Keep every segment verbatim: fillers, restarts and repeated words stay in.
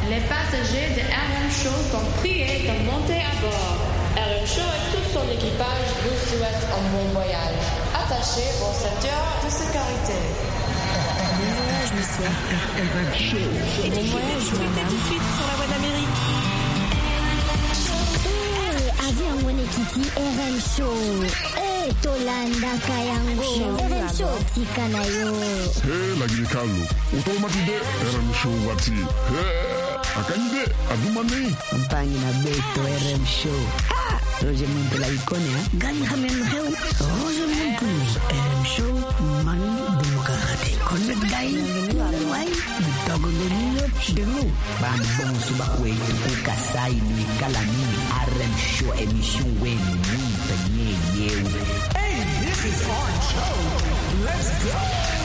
Les passagers de R M Show sont priés de monter à bord. R M Show et tout son équipage vous souhaitent un bon voyage. Attachez vos ceintures de sécurité. Bon voyage, monsieur. R M Show. Et bon voyage, madame. Tout de suite sur la voie d'Amérique. Eh, avion mwenekiti R M Show. Eh, Tolanda Kayango. R M Show tika na yo. Eh, lagi Carlo. Automatide R M Show wati. Eh, akanyide adumani. Mpangi na beto R M Show. Ah, Roger Muntu la ikone ha. Gani hamen heu. Roger Muntu. R M Show mani demokrati. Connect guy. Why? Dogo nyo demo. Bambon suba kwetu kukasai ni kalani. R M Show emission wenu mpenye yeu. Hey, this is Orange Show. Let's go.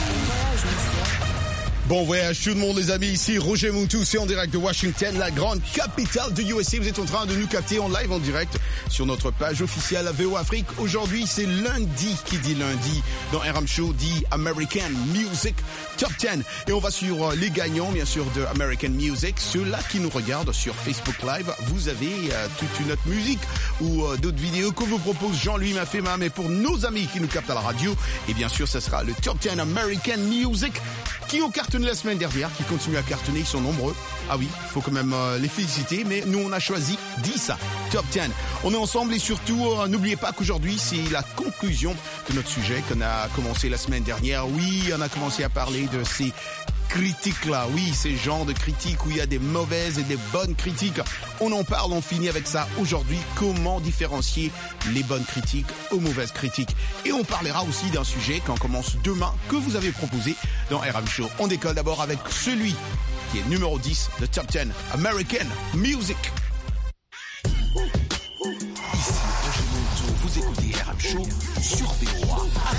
Bon voyage tout le monde les amis, ici Roger Muntu, c'est en direct de Washington, la grande capitale de U S A. Vous êtes en train de nous capter en live, en direct, sur notre page officielle V O Afrique. Aujourd'hui, c'est lundi, qui dit lundi, dans R M Show, dit American Music Top dix. Et on va sur les gagnants, bien sûr, de American Music. Ceux-là qui nous regardent sur Facebook Live, vous avez euh, toute une autre musique ou euh, d'autres vidéos que vous propose Jean-Louis Mafema. Mais pour nos amis qui nous captent à la radio, et bien sûr, ce sera le Top dix American Music qui ont cartonné la semaine dernière, qui continuent à cartonner, ils sont nombreux. Ah oui, il faut quand même euh, les féliciter, mais nous on a choisi dix, Top dix. On est ensemble et surtout, euh, n'oubliez pas qu'aujourd'hui c'est la conclusion de notre sujet qu'on a commencé la semaine dernière. Oui, on a commencé à parler de ces critiques là, oui, ces genres de critiques où il y a des mauvaises et des bonnes critiques. On en parle, on finit avec ça aujourd'hui. Comment différencier les bonnes critiques aux mauvaises critiques? Et on parlera aussi d'un sujet qu'on commence demain, que vous avez proposé dans R M Show. On décolle d'abord avec celui qui est numéro dix de Top dix, American Music. Ici Roger Muntu, vous écoutez R M Show sur V O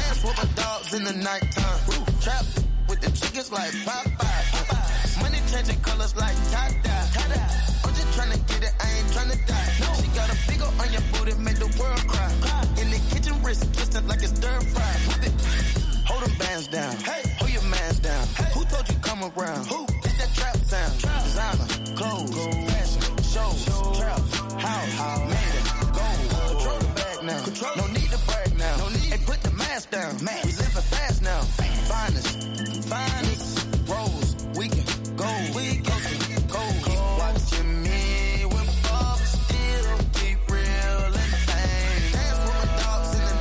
A. With the chickens like Popeye. Money changing colors like tie-dye. I'm just tryna get it, I ain't tryna die. She got a big ol' on your booty, make the world cry. In the kitchen, wrist twisted like it's stir fry. Hold them bands down, hold your mans down. Who told you come around? Who? It's that trap sound. Designer, clothes, fashion, shows, trap, house, made it, gold. Control the bag now, no need to brag now. Hey, put the mask down, we living fast now. Finest. Finest rose, we can go, we can go. Keep watching me when Bob still keep real and fame. Dance with my dogs in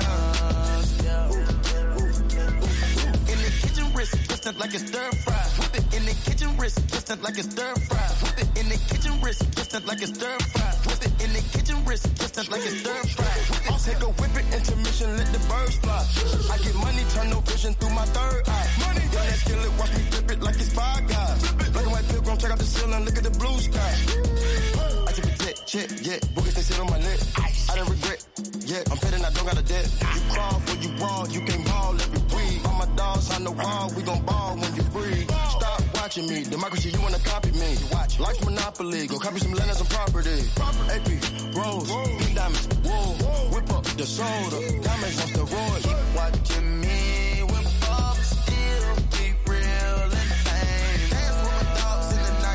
the nighttime. In the kitchen, wrist twisted like it's stir fry. Whip it in the kitchen, wrist twisted like it's stir fry. Whip it in the kitchen, wrist twisted like it's stir fry. Whip it in the kitchen, wrist twisted like it's stir fry. I'll take a whip it, intermission, let the birds fly. I get money, turn no vision through my third eye. Money, yeah, that skill it, watch me flip it like it's Five Guys. Black and white pilgrim, check out the ceiling, look at the blue sky. I take a jet, check, yeah, boogers they sit on my neck. I don't regret, yeah, I'm petting, I don't got a debt. You crawl for you wall, you can't ball every week. All my dogs on the wall, we gon' ball when you free. Stop watching me, democracy, you wanna copy me. Life's monopoly, go copy some land and some property. A P, Rose, pink diamonds, wool, whip up the soda, diamonds on steroids. Keep watching me when Bob still keep real and fame. Dance with my dogs in the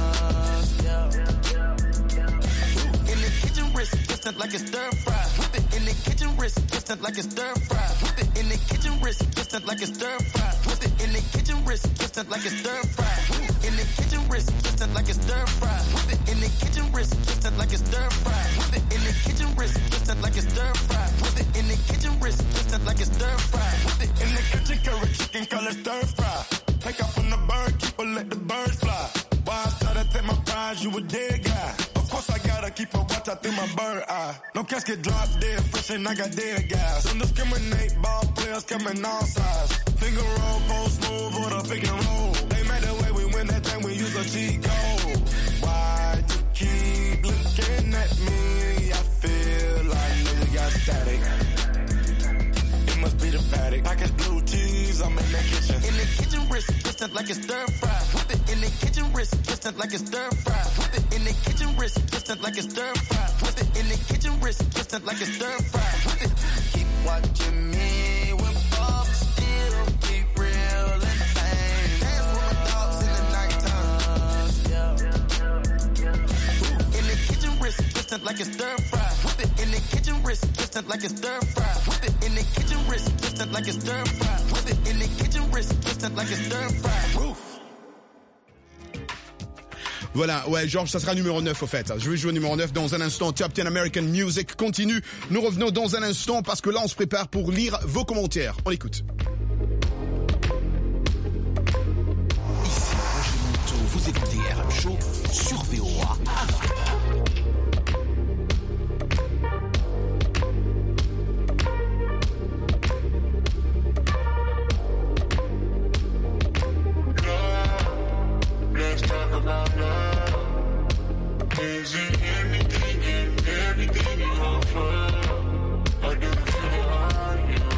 nighttime. In the kitchen, wrist twisted like it's stir fry. Whip it in the kitchen, wrist twisted like it's stir fry. Whip it in the kitchen, wrist twisted like it's stir fry. Whip it in the kitchen, wrist twisted like it's stir fry. In the kitchen, wrist twisted like it's stir fry. Whip it in the kitchen, wrist twisted like it's stir fry. Whip it in the kitchen, wrist twisted like it's stir fry. Whip it in the kitchen, wrist twisted like it's stir fry. Whip it in the kitchen, carrot chicken, call it stir fry. Take off from the bird, keep her, let the birds fly. Why I try to take my prize, you a dead guy. Of course I gotta keep a watch out through my bird eye. No casket drop dead, fresh and I got dead guys. Don't discriminate, ball players coming all sides. Finger roll, post move, or the pick and roll. They made the way we win that thing, we use a cheat code. Why you keep looking at me? I feel like nigga got static. It must be the paddock. Package blue cheese, I'm in the kitchen. In the kitchen, wrist twisted like it's stir fry. Whip it in the kitchen, wrist twisted like it's stir fry. Whip it in the kitchen, wrist twisted like it's stir fry. Whip it in the kitchen, wrist twisted like it's stir fry. Whip it. Keep watching me when Bob still keep real and fame. Dance with my dogs in the nighttime. like it's stir fry. Whip it in the kitchen, wrist twisted like it's stir fry. Whip it in the kitchen, wrist twisted like it's stir fry. Whip it in the kitchen, wrist twisted like it's stir fry. Roof. Voilà, ouais, Georges, ça sera numéro neuf au fait. Je vais jouer numéro neuf dans un instant. Top dix American Music continue. Nous revenons dans un instant parce que là, on se prépare pour lire vos commentaires. On l'écoute. Ici Roger Monteau, vous écoutez R M Show sur V O A. Let's talk about love. Is it anything and everything you offer? I do feel it on you.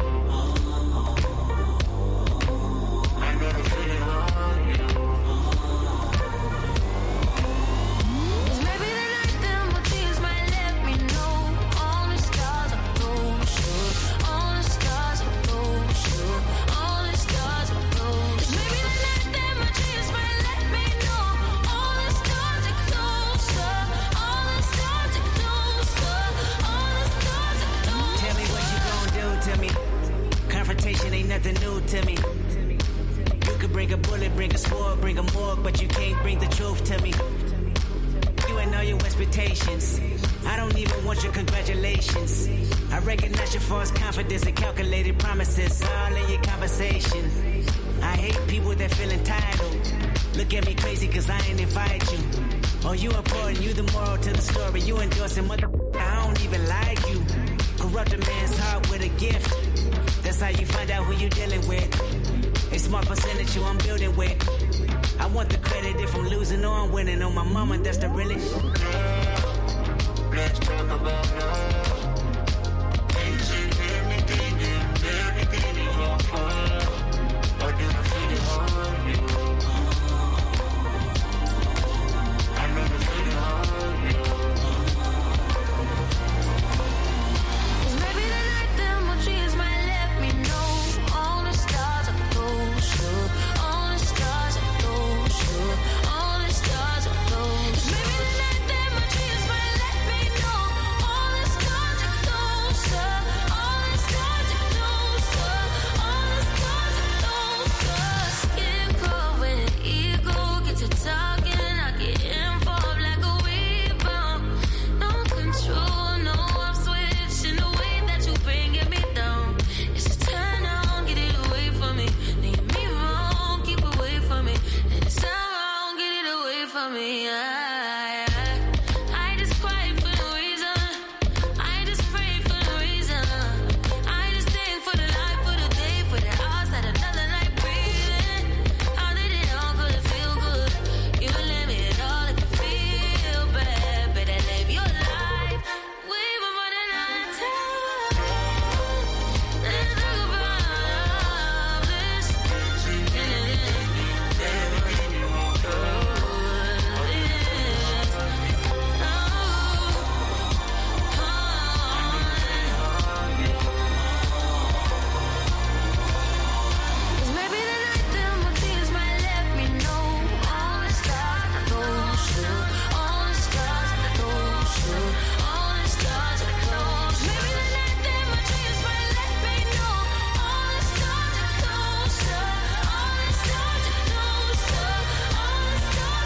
I gotta feel it on you. Maybe the night that my tears might let me know. All the stars are close, all the stars are close, all the stars are close. Maybe the night that my tears might let me know. All the stars are closer, all the stars are closer, all the stars are closer. Tell me what you gon' do to me. Confrontation ain't nothing new to me. You could bring a bullet, bring a sword, bring a morgue, but you can't bring the truth to me. You ain't know your expectations. I don't even want your congratulations. I recognize your false confidence and calculated promises all in your conversation. I hate people that feel entitled. Look at me crazy cause I ain't invite you. Oh, you important, you the moral to the story. You endorsing mother, I don't even like you. Corrupt a man's heart with a gift. That's how you find out who you dealing with. A small percentage you I'm building with. I want the credit if I'm losing or I'm winning. On my mama, that's the realest. Let's talk about love. Is it anything and everything you offer? I do feel it on you. I never feel it on you. Maybe the night that my tears might let me know. All the stars are closer, all the stars are closer, all the stars are closer. Maybe the night that my tears might let me know. All the stars are closer, all the stars are closer, all the stars are closer. Get caught when an ego gets to talking, I get involved like a rebound. No control, no off switch in the way that you bringing me down. It's a turn on, get it away from me. Then you mean wrong, keep away from me. And it's not wrong, get it away from me. I, I, I just cry for no reason. I just pray for no reason. I just think for the life, for the day, for the hours that another night breathing. How did it all go to feel good? You let me it all if you feel bad. Better live your life way before the night time. Let's talk about love. Let's maybe the night that my tears might let me know. All the stars are closer, all the stars are closer, all the stars are closer. Maybe the night that my tears might let me know. All the stars are closer, all the stars are closer, all the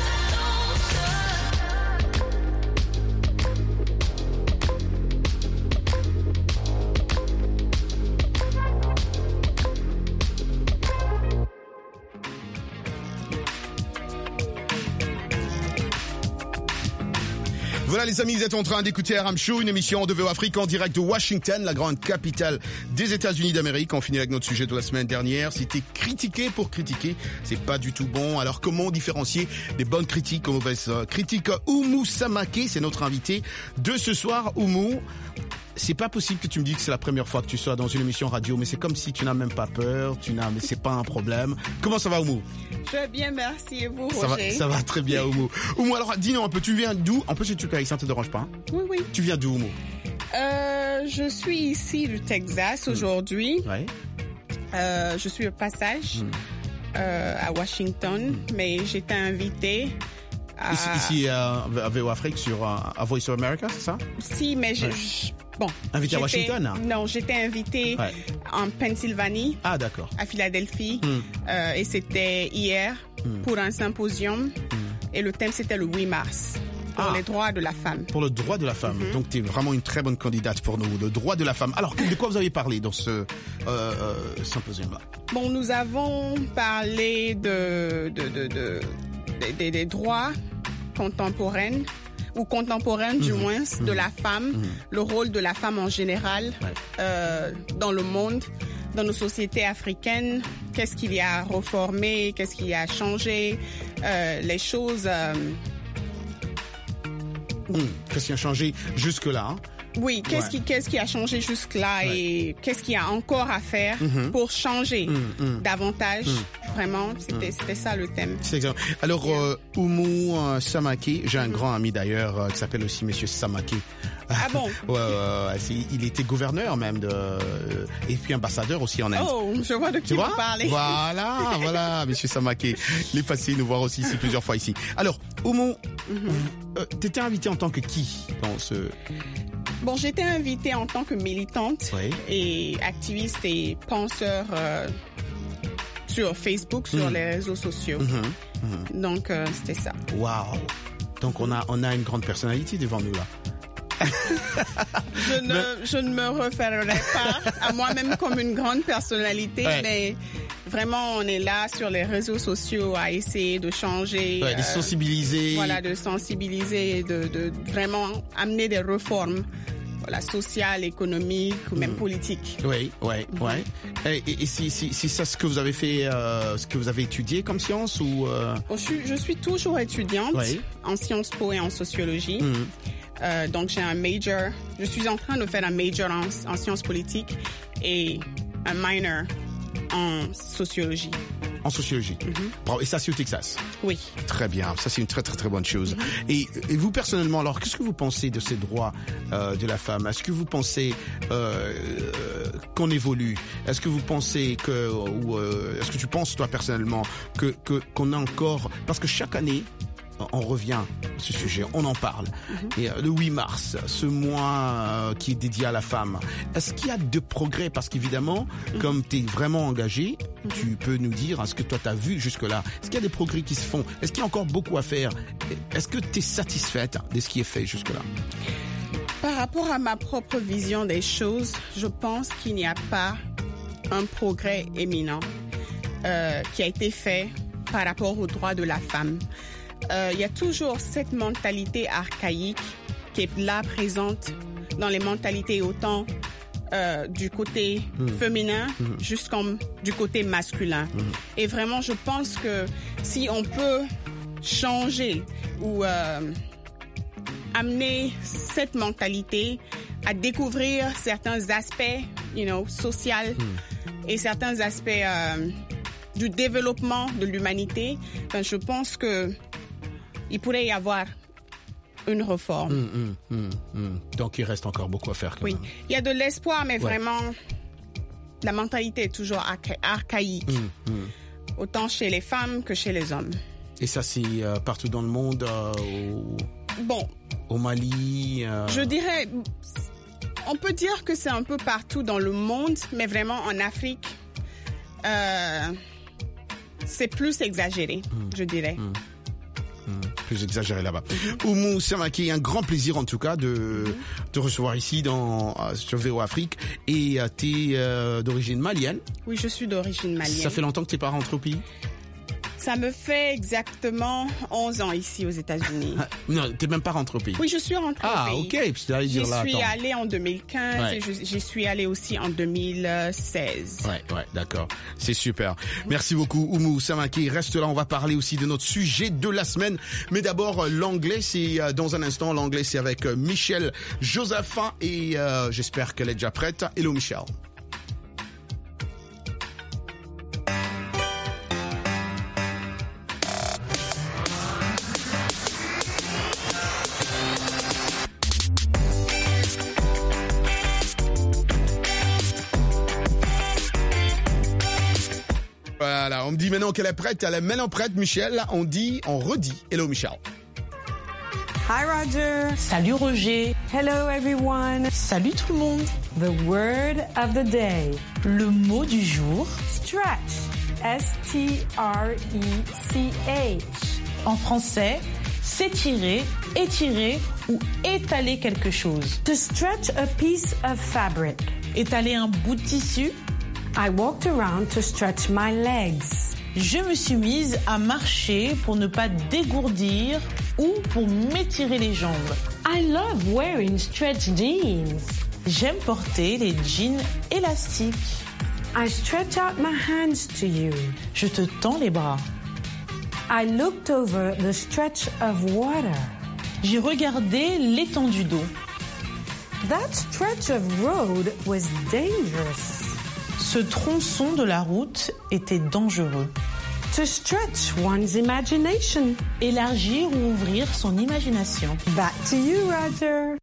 Voilà les amis, vous êtes en train d'écouter R M Show, une émission de V O Afrique en direct de Washington, la grande capitale des États-Unis d'Amérique. On finit avec notre sujet de la semaine dernière. C'était critiquer pour critiquer, c'est pas du tout bon. Alors comment différencier des bonnes critiques aux mauvaises critiques? Oumou Samake, c'est notre invité de ce soir. Oumou, c'est pas possible que tu me dises que c'est la première fois que tu sois dans une émission radio, mais c'est comme si tu n'as même pas peur, tu n'as, mais c'est pas un problème. Comment ça va, Oumou? Je vais bien, merci. Et vous, ça Roger? va, ça va très bien, Oumou. Oumou, alors dis-nous un peu, tu viens d'où? En plus, si tu peux, ça te dérange pas? Hein? Oui, oui. Tu viens d'où, Oumou? Euh, je suis ici du Texas aujourd'hui. Mmh. Ouais. Euh, je suis au passage mmh. euh, à Washington, mmh. mais j'étais invitée à... Ici, ici euh, à V O Afrique, sur euh, à Voice of America, c'est ça? Si, mais je... Ouais. je- bon. Invité à j'étais- Washington, hein? Non, j'étais invitée Ouais. en Pennsylvanie, Ah, d'accord. à Philadelphie, Hmm. euh, et c'était hier Hmm. pour un symposium, et le thème c'était le huit mars, pour Ah. les droits de la femme. Pour le droit de la femme. Mhm. Donc, tu es vraiment une très bonne candidate pour nous. Le droit de la femme. Alors, de quoi vous avez parlé dans ce euh, euh, symposium-là? Bon, nous avons parlé de, de, de, de- des- des, des droits contemporains, ou contemporains du Mhm. moins, de Mhm. la femme, Mhm. le rôle de la femme en général Ouais. euh, dans le monde, dans nos sociétés africaines, qu'est-ce qu'il y a à reformer, qu'est-ce qu'il y a à changer, euh, les choses... euh, Hum, Qu'est-ce qui a changé jusque-là? Hein? oui, qu'est-ce Ouais. qui, qu'est-ce qui a changé jusque-là Ouais. et qu'est-ce qu'il y a encore à faire Mhm. pour changer Hum, hum. davantage. Mhm. Vraiment, c'était, Mhm. c'était ça le thème. C'est exact. Alors, euh, Oumou euh, Samake, j'ai un grand ami d'ailleurs euh, qui s'appelle aussi Monsieur Samake. Ah bon? Ouais, ouais, ouais, c'est- il était gouverneur même de, euh, et puis ambassadeur aussi en Inde. Oh, je vois de qui Tu vous vois? parlez. Voilà, voilà, Monsieur Samake. Il est passé nous voir aussi ici plusieurs fois ici. Alors, Oumou, euh, t'étais invité en tant que qui dans ce... Bon, j'étais invitée en tant que militante Oui. et activiste et penseur euh, sur Facebook, sur Mhm. les réseaux sociaux. Mhm, mhm. Donc, euh, c'était ça. Waouh. Donc on a on a une grande personnalité devant nous là. Je ne, je ne me référerai pas à moi-même comme une grande personnalité, Ouais. mais vraiment, on est là sur les réseaux sociaux à essayer de changer. Ouais, de euh, sensibiliser. Voilà, de sensibiliser, et de, de vraiment amener des réformes, voilà, sociales, économiques ou même Mhm. politiques. Oui, oui, Mhm. oui. Et, et, et c'est c'est- c'est ça ce que vous avez fait, euh, ce que vous avez étudié comme science ou euh... Bon, je, suis, je suis toujours étudiante Oui. en Sciences Po et en sociologie. Mhm. Euh, donc, j'ai un major. Je suis en train de faire un major en, en sciences politiques et un minor en sociologie. En sociologie. Bravo. Et ça c'est au Texas. Oui. Très bien, ça c'est une très très très bonne chose. Et, et vous personnellement, alors qu'est-ce que vous pensez de ces droits euh, de la femme? Est-ce que vous pensez euh, euh, qu'on évolue? Est-ce que vous pensez que, ou euh, est-ce que tu penses toi personnellement que que qu'on a encore, parce que chaque année on revient à ce sujet, on en parle. Et euh, le huit mars, ce mois euh, qui est dédié à la femme, est-ce qu'il y a de progrès? Parce qu'évidemment, comme tu es vraiment engagé, tu peux nous dire hein, ce que toi tu as vu jusque-là. Est-ce qu'il y a des progrès qui se font? Est-ce qu'il y a encore beaucoup à faire? Est-ce que tu es satisfaite de ce qui est fait jusque-là? Par rapport à ma propre vision des choses, je pense qu'il n'y a pas un progrès éminent euh, qui a été fait par rapport aux droits de la femme. Euh, il y a toujours cette mentalité archaïque qui est là présente dans les mentalités autant euh, du côté Mm. féminin Mm. jusqu'en du côté masculin. Et vraiment, je pense que si on peut changer ou euh, amener cette mentalité à découvrir certains aspects, you know, social et certains aspects euh, du développement de l'humanité, ben, je pense que il pourrait y avoir une réforme. Hum, hum, hum, hum. Donc il reste encore beaucoup à faire quand Oui, même. il y a de l'espoir, mais Ouais. vraiment, la mentalité est toujours archa- archaïque, Hum, hum. autant chez les femmes que chez les hommes. Et ça c'est euh, partout dans le monde, euh, au, Bon, au Mali. euh, je dirais, on peut dire que c'est un peu partout dans le monde, mais vraiment en Afrique, euh, c'est plus exagéré, je dirais. Hum, plus exagéré là-bas. Oumou Samake, un grand plaisir en tout cas de te recevoir ici dans euh, sur V O Afrique. Et euh, t'es euh, d'origine malienne. Oui, je suis d'origine malienne. Ça fait longtemps que t'es pas rentré au pays? Ça me fait exactement onze ans ici aux États-Unis. Non, t'es même pas rentré au pays. Oui, je suis rentrée Ah, au pays. ok. Puis t'allais J'y dire là, suis attends. allée en deux mille quinze Ouais. et je- j'y suis allée aussi en deux mille seize. Ouais, ouais, d'accord. C'est super. Merci beaucoup, Oumou Samake. Reste là, on va parler aussi de notre sujet de la semaine. Mais d'abord, euh, l'anglais, c'est euh, dans un instant. L'anglais, c'est avec euh, Michelle Josaphin et euh, j'espère qu'elle est déjà prête. Hello, Michelle. Voilà, on me dit maintenant qu'elle est prête, elle est maintenant prête, Michel. On dit, on redit. Hello, Michel. Hi Roger. Salut Roger. Hello everyone. Salut tout le monde. The word of the day. Le mot du jour. Stretch. S T R E C H. En français, s'étirer, étirer ou étaler quelque chose. To stretch a piece of fabric. Étaler un bout de tissu. I walked around to stretch my legs. Je me suis mise à marcher pour ne pas dégourdir ou pour m'étirer les jambes. I love wearing stretch jeans. J'aime porter les jeans élastiques. I stretch out my hands to you. Je te tends les bras. I looked over the stretch of water. J'ai regardé l'étendue d'eau. That stretch of road was dangerous. Ce tronçon de la route était dangereux. To stretch one's imagination. Élargir ou ouvrir son imagination. Back to you, Roger.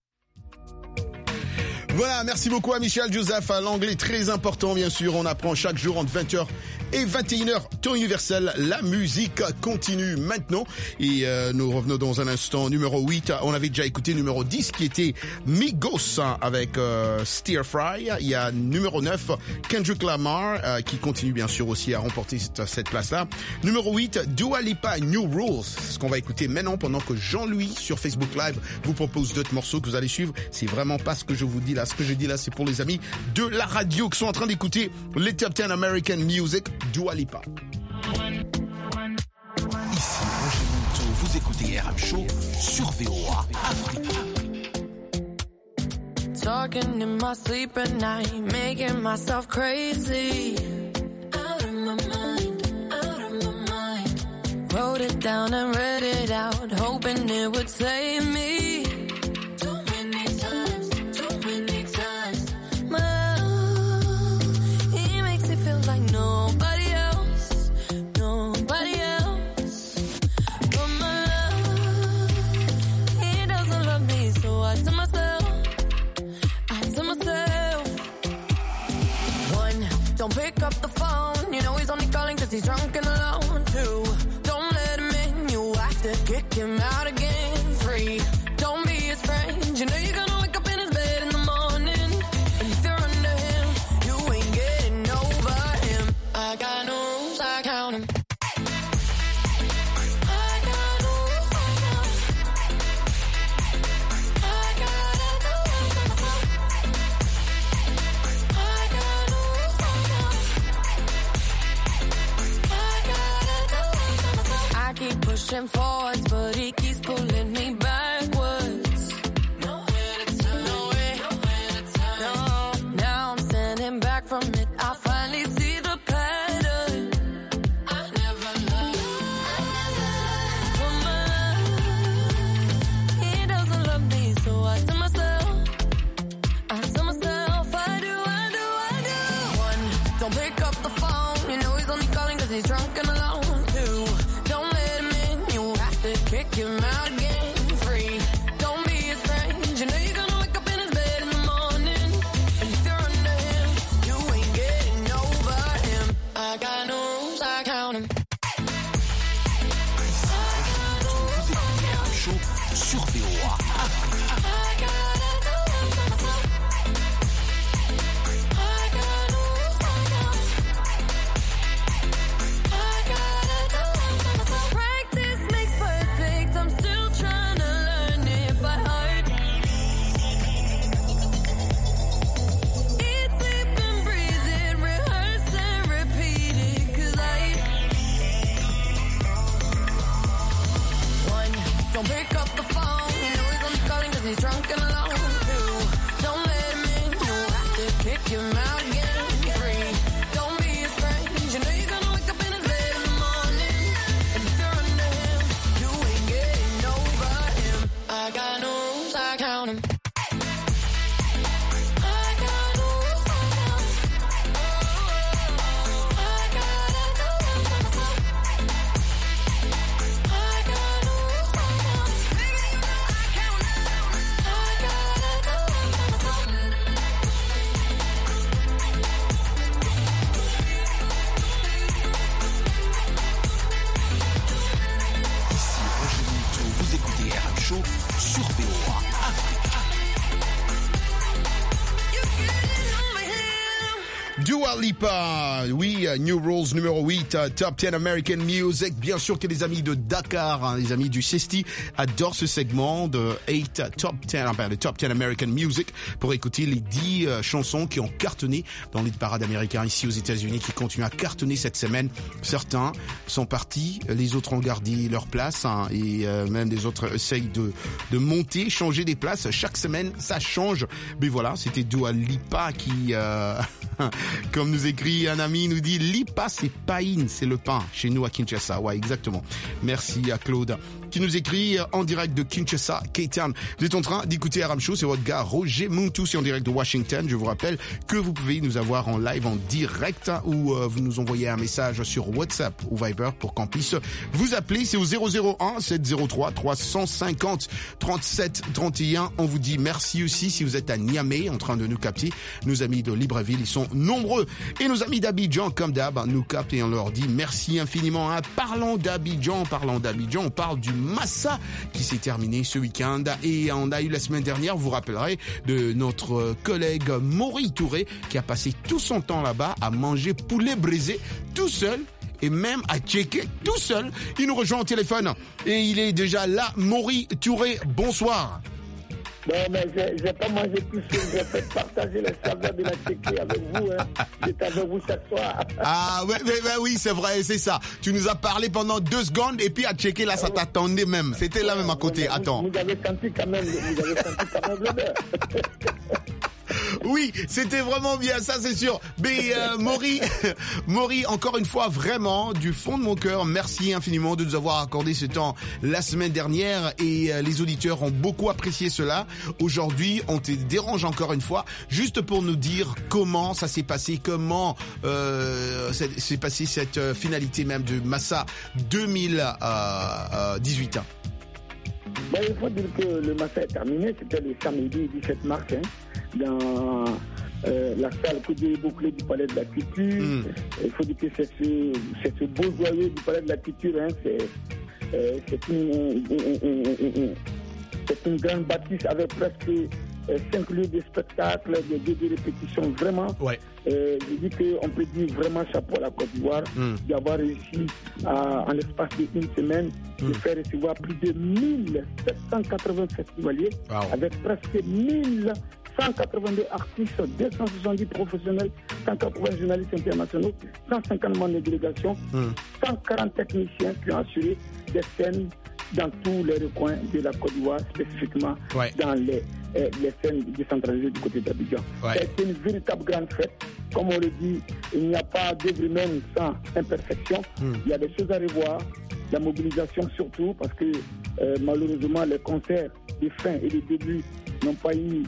Voilà, merci beaucoup à Michel Joseph. L'anglais très important, bien sûr. On apprend chaque jour entre vingt heures et vingt et une heures. Temps universel, la musique continue maintenant. Et euh, nous revenons dans un instant. Numéro huit, on avait déjà écouté numéro dix qui était Migos avec euh, Stir Fry. Il y a numéro neuf, Kendrick Lamar euh, qui continue bien sûr aussi à remporter cette, cette place-là. Numéro huit, Dua Lipa, New Rules. C'est ce qu'on va écouter maintenant pendant que Jean-Louis sur Facebook Live vous propose d'autres morceaux que vous allez suivre. C'est vraiment pas ce que je vous dis là. Ce que je dis là, c'est pour les amis de la radio qui sont en train d'écouter les Top dix American Music, Dua Lipa. Ici Roger Monteau, vous écoutez R M Show sur V O A Afrique. Talking in my sleep at night, making myself crazy. Out of my mind, out of my mind. Wrote it down and read it out, hoping it would save me. Too many times, too many times. My love, he makes me feel like nobody else, nobody else. But my love, he doesn't love me, so I tell myself, I tell myself. One, don't pick up the phone, you know he's only calling cause he's drunk and alone. Two, don't let him in, you have to kick him out again. Three, don't be his friend, you know you're gonna wake up in his bed in the morning. And if you're under him, you ain't getting over him. I got no rules, I count him. I got no rules, I count him. I gotta do it for myself. I got no rules, I count him. I gotta do it for myself. I keep pushing forwards, but he keeps pulling me backwards. Nowhere to turn, nowhere, nowhere to turn. No, now I'm standing back from it. I finally see the pattern. I never learned. From my love, he doesn't love me, so I tell myself, I tell myself, I do, I do, I do. One, don't pick up the phone, you know he's only calling cause he's drunk and alone. Two, don't let him in, you have to kick him out again. Three, don't be his friend, you know you're gonna wake up in his bed in the morning. And if you're under him, you ain't getting over him. I got no rules, I count him. Vous écoutez R M Show sur V O A Afrique. I gotta do it for myself. I got no rules, I count him. I gotta do it for myself. Practice makes perfect, I'm still trying to learn it by heart. Eat, sleep and breathe it, rehearse and repeat it, cause I One, don't pick up the phone, you know he's only calling cause he's drunk and alone. Two, don't let him in, you have to kick him out again. Three, don't be his friend, you know you're gonna wake up in his bed in the morning. And if you're under him, you ain't getting over him. I got no rules, I count him. I got no rules, I count him. I gotta do it for myself. I got no rules, I count him. I got Vous écoutez R M Show sur V O A Afrique. Dua Lipa, oui, uh, New Rules numéro huit, uh, Top dix American Music. Bien sûr que les amis de Dakar, hein, les amis du Cesti adorent ce segment de huit uh, Top dix, enfin, le Top dix American Music pour écouter les dix uh, chansons qui ont cartonné dans les parades américains ici aux États-Unis, qui continuent à cartonner cette semaine. Certains sont partis, les autres ont gardé leur place, hein, et euh, même des autres essayent de, de monter, changer des places. Chaque semaine, ça change. Mais voilà, c'était Dua Lipa qui... Euh, comme nous écrit un ami, nous dit Lipa, c'est païne, c'est le pain chez nous à Kinshasa. Ouais, exactement. Merci à Claude qui nous écrit en direct de Kinshasa, K-Town. Vous êtes en train d'écouter R M Show, c'est votre gars Roger Muntu, c'est en direct de Washington. Je vous rappelle que vous pouvez nous avoir en live, en direct, ou euh, vous nous envoyez un message sur WhatsApp ou Viber pour qu'on puisse vous appeler. C'est au zéro zéro un sept zéro trois trois cent cinquante trente-sept trente et un. On vous dit merci aussi si vous êtes à Niamey en train de nous capter. Nos amis de Libreville, ils sont nombreux. Et nos amis d'Abidjan, comme d'hab, nous captent et on leur dit merci infiniment. Hein. Parlons d'Abidjan, parlons d'Abidjan, on parle du Massa qui s'est terminé ce week-end. Et on a eu la semaine dernière, vous vous rappellerez, de notre collègue Maury Touré qui a passé tout son temps là-bas à manger poulet brisé tout seul. Et même à checker tout seul. Il nous rejoint au téléphone. Et il est déjà là. Maury Touré, bonsoir. Non, mais j'ai, j'ai pas mangé tout seul. J'ai fait partager les saveurs de la Tchéquie avec vous. Hein. J'étais avec vous chaque soir. Ah, ouais, ouais, ouais, oui, c'est vrai, c'est ça. Tu nous as parlé pendant deux secondes et puis à checker, là, ça t'attendait même. C'était là même à côté. Vous, Attends. Vous avez senti quand même, vous avez senti quand même le beurre. Oui, c'était vraiment bien, ça c'est sûr. Mais euh, Maury, Maury, encore une fois, vraiment, du fond de mon cœur, merci infiniment de nous avoir accordé ce temps la semaine dernière et euh, les auditeurs ont beaucoup apprécié cela. Aujourd'hui, on te dérange encore une fois, juste pour nous dire comment ça s'est passé, comment euh, s'est passé cette euh, finalité même de Massa deux mille dix-huit. Bon, il faut dire que le Massa est terminé, c'était le samedi dix-sept mars, hein, dans euh, la salle Côté Bouclé du Palais de la Culture. Mm. Il faut dire que c'est ce, c'est ce beau joyau du Palais de la Culture, hein, c'est, euh, c'est, une, une, une, une, c'est une grande bâtisse avec presque euh, cinq lieux de spectacle, des lieux de répétition, vraiment. Ouais. Euh, je dis qu'on peut dire vraiment chapeau à la Côte d'Ivoire mm. d'avoir réussi à, en l'espace d'une semaine mm. de faire recevoir plus de mille sept cent quatre-vingts festivaliers, wow. avec presque mille cent quatre-vingt-deux artistes, deux cent soixante-dix professionnels, cent quatre-vingts journalistes internationaux, cent cinquante membres de délégation, mm. cent quarante techniciens qui ont assuré des scènes dans tous les recoins de la Côte d'Ivoire, spécifiquement ouais. dans les, euh, les scènes décentralisées du côté d'Abidjan. Ouais. C'est une véritable grande fête. Comme on le dit, il n'y a pas d'œuvre humaine sans imperfection. Mm. Il y a des choses à revoir, la mobilisation surtout, parce que euh, malheureusement, les concerts de fin et de début n'ont pas eu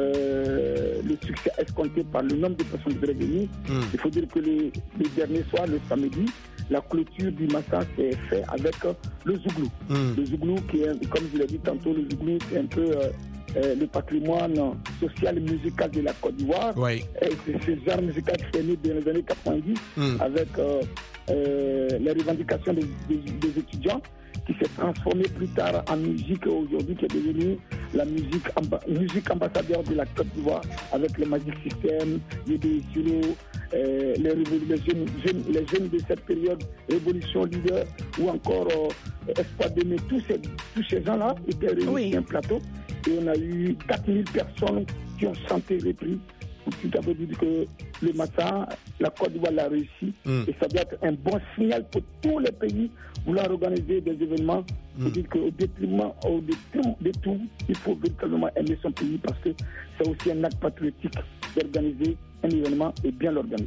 euh, le succès escompté par le nombre de personnes qui devraient venir. Mm. Il faut dire que le, le dernier soir, le samedi, la clôture du Massa s'est faite avec euh, le Zouglou. Mm. Le Zouglou, qui est, comme je l'ai dit tantôt, le Zouglou, c'est un peu euh, euh, le patrimoine social et musical de la Côte d'Ivoire. Oui. Et c'est ce genre musical qui est né dans les années quatre-vingt-dix, mm. avec euh, euh, les revendications des, des, des étudiants, qui s'est transformé plus tard en musique aujourd'hui, qui est devenue la musique, amba- musique ambassadeur de la Côte d'Ivoire, avec le Magic System, Yédé Silo, euh, les, les, jeunes, jeunes, les jeunes de cette période, Révolution Leader, ou encore euh, Espoir d'aimer, tous ces, tous ces gens-là étaient réunis oui. sur un plateau, et on a eu quatre mille personnes qui ont chanté les prix. Tout à fait dit que le Massa, la Côte d'Ivoire l'a réussi, mm. et ça doit être un bon signal pour tous les pays voulant organiser des événements. Il faut mm. dire qu'au détriment, au détriment de tout, il faut véritablement aimer son pays, parce que c'est aussi un acte patriotique d'organiser un événement et bien l'organiser.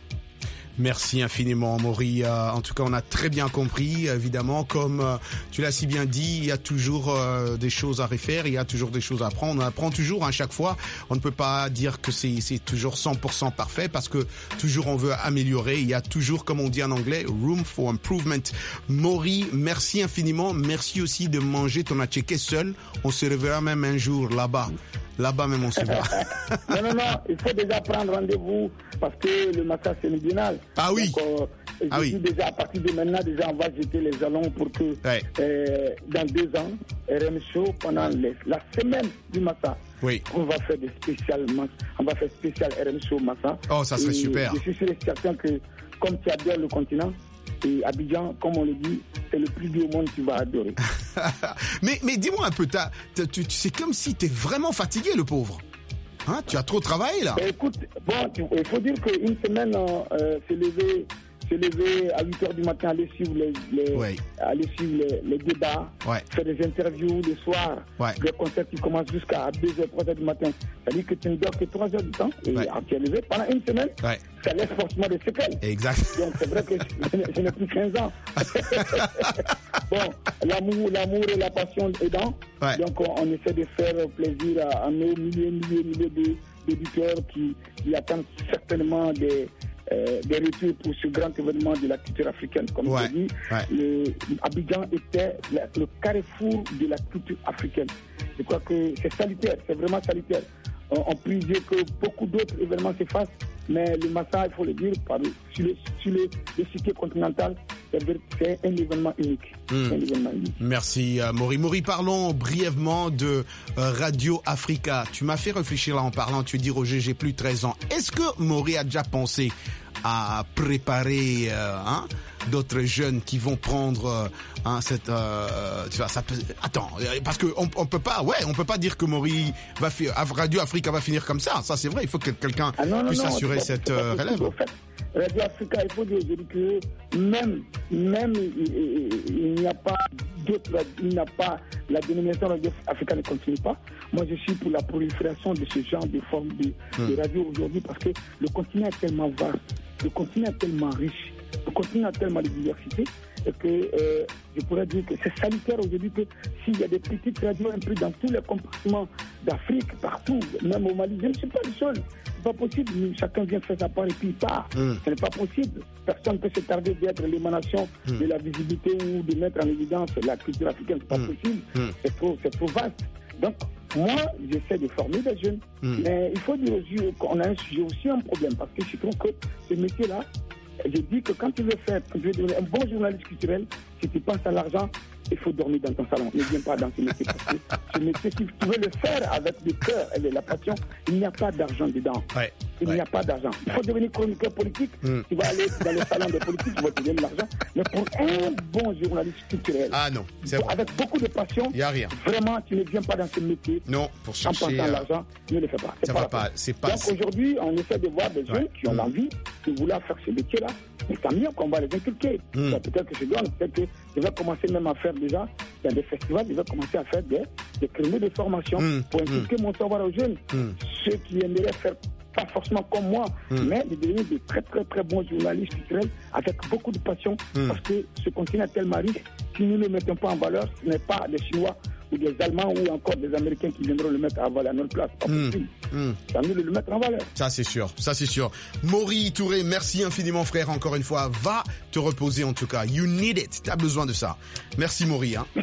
Merci infiniment, Maury. Euh, en tout cas, on a très bien compris. Évidemment, comme euh, tu l'as si bien dit, il y a toujours euh, des choses à refaire, il y a toujours des choses à apprendre. On apprend toujours à hein, chaque fois. On ne peut pas dire que c'est, c'est toujours cent pour cent parfait, parce que toujours on veut améliorer. Il y a toujours, comme on dit en anglais, room for improvement. Maury, merci infiniment. Merci aussi de manger ton atchéké seul. On se reverra même un jour là-bas Là-bas même on se voit. non, non, non, il faut déjà prendre rendez-vous parce que le massacre c'est méridional. Ah oui. Donc, euh, je ah dis oui. déjà à partir de maintenant, déjà on va jeter les jalons pour que ouais. euh, dans deux ans, R M Show, pendant les, la semaine du massacre, oui. on va faire des spéciales, on va faire spécial R M Show massacre. Oh, ça serait et super. Je suis sûr et certain que comme tu adores le continent, et Abidjan, comme on le dit, c'est le plus vieux monde que tu vas adorer. mais mais dis-moi un peu, t'as, t'as, tu, c'est comme si tu es vraiment fatigué, le pauvre. Hein, tu as trop travaillé là. Ben, écoute, bon, tu, il faut dire qu'une semaine, euh, s'est levé, s'est levé à huit heures du matin, aller suivre les, les, ouais. aller suivre les, les débats, ouais. faire des interviews le soir, ouais. des concerts qui commencent jusqu'à deux heures, trois heures du matin. C'est-à-dire que tu ne dors que trois heures du temps et ouais. tu es levé pendant une semaine. Ouais. Ça laisse forcément des séquelles. Exact. Donc c'est vrai que je, je, je n'ai plus quinze ans. Bon, l'amour, l'amour et la passion aidant. Ouais. Donc on, on essaie de faire plaisir à, à nos milliers, milliers, milliers de, d'éditeurs qui, qui attendent certainement des, euh, des retours pour ce grand événement de la culture africaine. Comme ouais. je dis, ouais. le, Abidjan était la, le carrefour de la culture africaine. Je crois que c'est salutaire, c'est vraiment salutaire. On, on peut dire que beaucoup d'autres événements se fassent, mais le Massa, il faut le dire, par, sur le, sur le, le cité continental, c'est un événement unique. Mmh. Un événement unique. Merci euh, Maury. Maury, parlons brièvement de euh, Radio Africa. Tu m'as fait réfléchir là en parlant, tu dis Roger, j'ai plus de treize ans. Est-ce que Maury a déjà pensé à préparer euh, hein, d'autres jeunes qui vont prendre euh, hein, cette euh, tu vois ça peut, attends parce que on, on peut pas ouais on peut pas dire que Maury va fi- Radio Africa va finir comme ça, ça c'est vrai, il faut que quelqu'un ah non, non, puisse non, assurer pas, cette euh, relève. En fait, Radio Africa, il faut dire que même même il, il n'y a pas d'autres, il n'y a pas la dénomination Radio Africa ne continue pas. Moi je suis pour la prolifération de ce genre de forme de, hum. de radio aujourd'hui parce que le continent est tellement vaste, le continent est tellement riche, le continent a tellement de diversité et que euh, je pourrais dire que c'est salutaire aujourd'hui que s'il y a des petites radios un peu dans tous les compartiments d'Afrique, partout, même au Mali, je ne suis pas le seul. C'est pas possible, chacun vient faire sa part et puis il part. Mm. Ce n'est pas possible. Personne ne peut se tarder d'être l'émanation mm. de la visibilité ou de mettre en évidence la culture africaine. C'est pas mm. possible. Mm. C'est trop, c'est trop vaste. Donc, moi, j'essaie de former des jeunes. Mm. Mais il faut dire aussi qu'on a un sujet aussi un problème parce que je trouve que ce métier-là, je dis que quand tu veux faire, tu veux devenir un bon journaliste culturel, si tu penses à l'argent, il faut dormir dans ton salon. Ne viens pas dans ce métier. Parce que ce métier, si tu veux le faire avec le cœur et la passion, il n'y a pas d'argent dedans. Ouais. Il ouais. n'y a pas d'argent. Il faut devenir chroniqueur politique. Mm. Tu vas aller dans les salons des politiques, tu vas te donner de l'argent. Mais pour un bon journaliste culturel, ah non, c'est pour, avec beaucoup de passion, il n'y a rien. Vraiment, tu ne viens pas dans ce métier. Non, pour chercher. En pensant à l'argent, ne le fais pas. C'est ça pas va pas. C'est pas. Donc c'est... aujourd'hui, on essaie de voir des jeunes ouais. qui ont mm. l'envie de vouloir faire ce métier-là. Mais tant mieux qu'on va les inculquer. Mm. Peut-être que je donne, peut-être que je vais commencer même à faire déjà, dans des festivals, je vais commencer à faire des, des créneaux de formation mm. pour inculquer mm. mon savoir aux jeunes. Mm. Ceux qui aimeraient faire, pas forcément comme moi, mm. mais de devenir de très très très bons journalistes culturels avec beaucoup de passion. Mm. Parce que ce continent est tellement riche, si nous ne le mettons pas en valeur, ce n'est pas des Chinois ou des Allemands ou encore des Américains qui viendront le mettre en valeur à notre place. Pas mmh. possible. Mmh. C'est à nous de le mettre en valeur. Ça c'est sûr, ça c'est sûr. Maury Touré, merci infiniment frère, encore une fois. Va te reposer en tout cas. You need it. T'as besoin de ça. Merci Maury. Hein.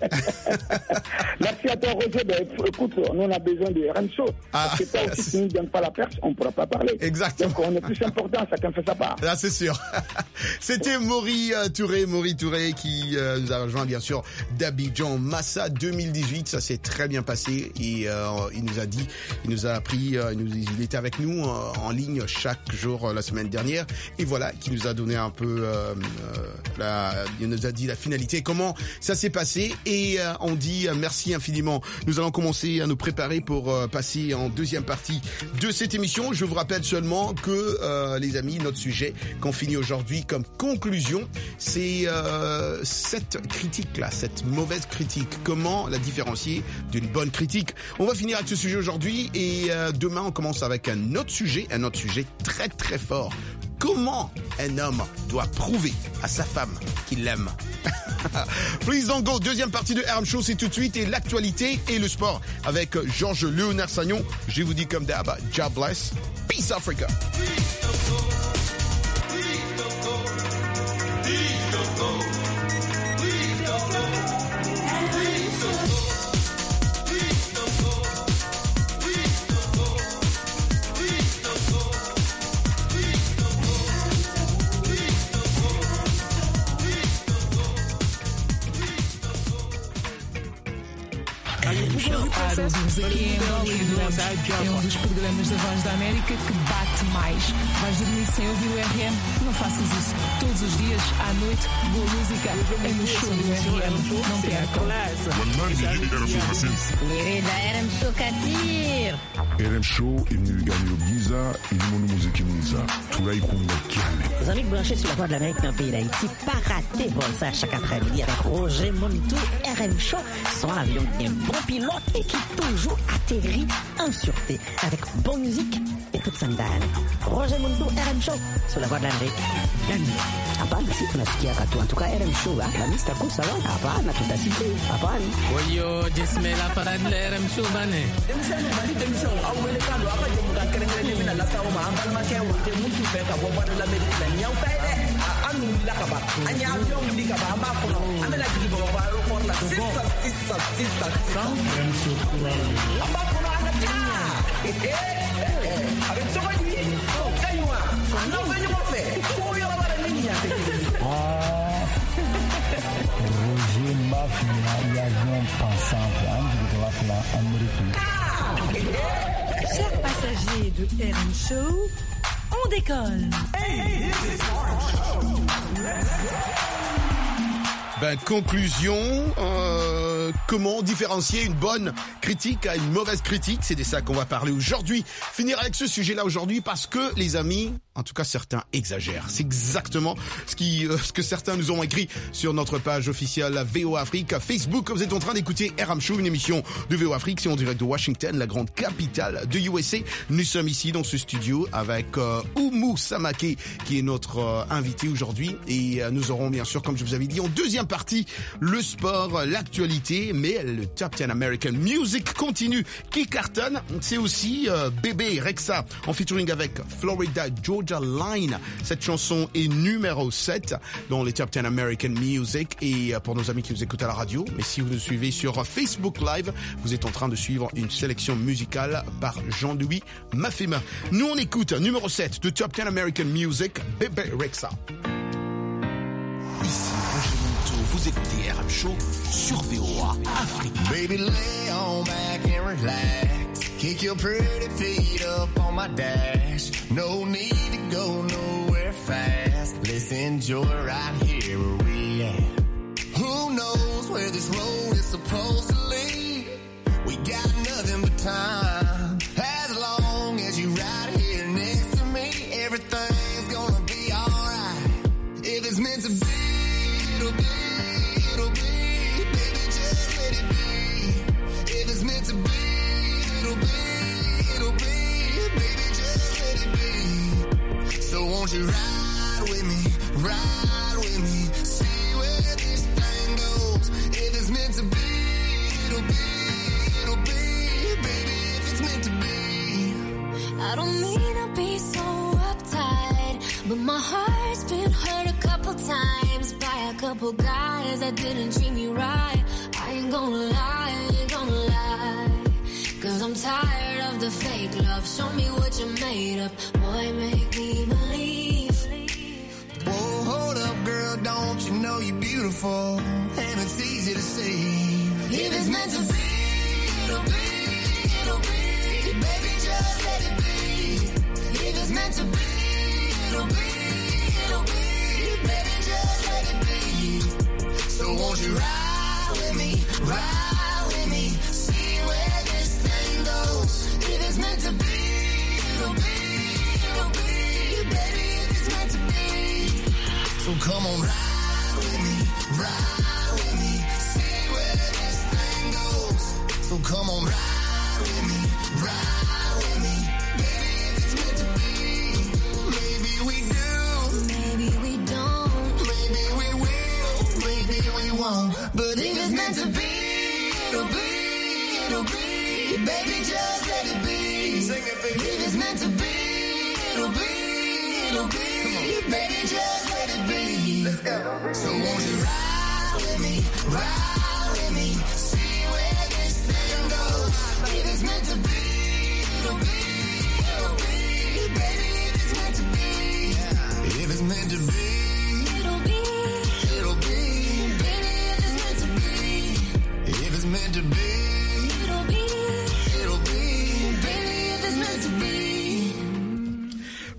Merci à toi Roger. Ben, écoute, nous on a besoin de R M Show. Ah. Parce que toi aussi, si tu ne donnes pas la perche, on ne pourra pas parler. Exactement. Donc on est plus important, chacun fait sa part. Là c'est sûr. C'était Maury Touré, Maury Touré qui euh, nous a rejoint bien sûr d'Abidjan Massa deux mille dix-huit. Ça s'est très bien passé et euh, il nous a dit, il nous a appris, euh, il, nous, il était avec nous euh, en ligne chaque jour euh, la semaine dernière et voilà, qui nous a donné un peu, euh, euh, la, il nous a dit la finalité, comment ça s'est passé et euh, on dit euh, merci infiniment. Nous allons commencer à nous préparer pour euh, passer en deuxième partie de cette émission. Je vous rappelle seulement que euh, les amis, notre sujet qu'on finit aujourd'hui comme conclusion, c'est euh, cette critique-là, cette mauvaise critique. Comment la différencier d'une bonne critique. On va finir avec ce sujet aujourd'hui et euh, demain on commence avec un autre sujet, un autre sujet très très fort. Comment un homme doit prouver à sa femme qu'il l'aime. Please don't go. Deuxième partie de R M Show, c'est tout de suite et l'actualité et le sport avec Georges Léonard Sagnon. Je vous dis comme d'hab, God bless. Peace Africa. Ouvimos aqui em Angola e adoramos. É um dos programas da Voz da América que bate mais. Vais dormir sem ouvir o R M? Não faças isso. Todos os dias, à noite, boa música é no show do R M. Não percam. Querida, érem show katir. R M Show imnigani Giza ilimono muziki mwiza tunaikunga kiale. Les amis branchés sur la voix de l'Amérique dans le pays d'Haïti, pas raté pour ça chaque après-midi avec Roger Montou, R M Show, son avion bien bon pilote et qui toujours atterrit en sûreté avec bonne musique et toute sandale. Roger Montou, R M Show, sur la voix de l'Amérique. La nuit. Hapana, si tunasikia katu. En tout cas, R M Show, la lista kusa wa. Hapana, tutasikia. Hapana. Wayo, jismela parade la R M Show bane. Demisano bali demisano awele kando apa je muka kerengere mina la sawo ma ambal ma ke wote mutu fe ka bo bar la Amerique la nyaw tay de anu la ka ba anya avion ndi ka ba ma ko no amela digi bo ba ro por la sissa sissa sissa amba ko no ana ta eh avec so badi kaywa no venyo mo fe ko yo ba la niña Roger Mafia y avion pensant de la Amérique. Chers passagers de R M Show, on décolle. Hey, this is R M Show. Ben, conclusion, euh, comment différencier une bonne critique à une mauvaise critique? C'est de ça qu'on va parler aujourd'hui. Finir avec ce sujet-là aujourd'hui parce que, les amis, en tout cas certains exagèrent. C'est exactement ce qui, euh, ce que certains nous ont écrit sur notre page officielle V O Afrique Facebook. Vous êtes en train d'écouter R M Show, une émission de V O Afrique. C'est en direct de Washington, la grande capitale de U S A. Nous sommes ici dans ce studio avec euh, Oumou Samake qui est notre euh, invité aujourd'hui. Et euh, nous aurons bien sûr, comme je vous avais dit, en deuxième partie, le sport, l'actualité, mais le Top dix American Music continue. Qui cartonne, c'est aussi euh, Bébé Rexha en featuring avec Florida Georgia Line. Cette chanson est numéro sept dans les Top dix American Music. Et euh, pour nos amis qui nous écoutent à la radio, mais si vous nous suivez sur Facebook Live, vous êtes en train de suivre une sélection musicale par Jean-Louis Mafema. Nous on écoute numéro sept de Top dix American Music, Bébé Rexha. Ici Roger Montou, vous écoutez R M Show sur V O A Afrique. Baby, lay on back and relax. Kick your pretty feet up on my dash. No need to go nowhere fast. Let's enjoy right here where we at. Who knows where this road is supposed to lead? We got nothing but time. As long as you right here next to me, everything's gonna be alright. If it's meant to be, it'll be, it'll be, baby, just let it be. If it's meant to be, it'll be, it'll be, baby, just let it be. So won't you ride with me, ride with me, see where this thing goes. If it's meant to be, it'll be, it'll be, baby, if it's meant to be. I don't mean to be so uptight, but my heart's been hurt a couple times by a couple guys that didn't treat me right. I ain't gonna lie, I ain't gonna lie, cause I'm tired of the fake love. Show me what you're made of, boy, make me believe. Whoa, hold up, girl, don't you know you're beautiful, and it's easy to see. If it's meant to be, it'll be, it'll be, baby, just let it be. If it's meant to be, it'll be, it'll be, baby, just let it be. So won't you ride with me, ride with me, see where this thing goes. If it's meant to be, it'll be, it'll be, baby, if it's meant to be. So come on, ride with me, ride with me, see where this thing goes. So come on, ride with me, ride with me, baby, if it's meant to be. Maybe we do, Maybe we don't, maybe we will, maybe we won't. But if it's meant to be, it'll be, it'll be, baby, just let it be. Sing it, baby. If it's meant to be, it'll be, it'll be, baby, just let it be. Let's go. So won't you ride with me, ride with me, see where this thing goes. If it's meant to be, it'll be, it'll be, baby, if it's meant to be. If it's meant to be, it'll be, it'll be, baby, if it's meant to be. if it's meant to be,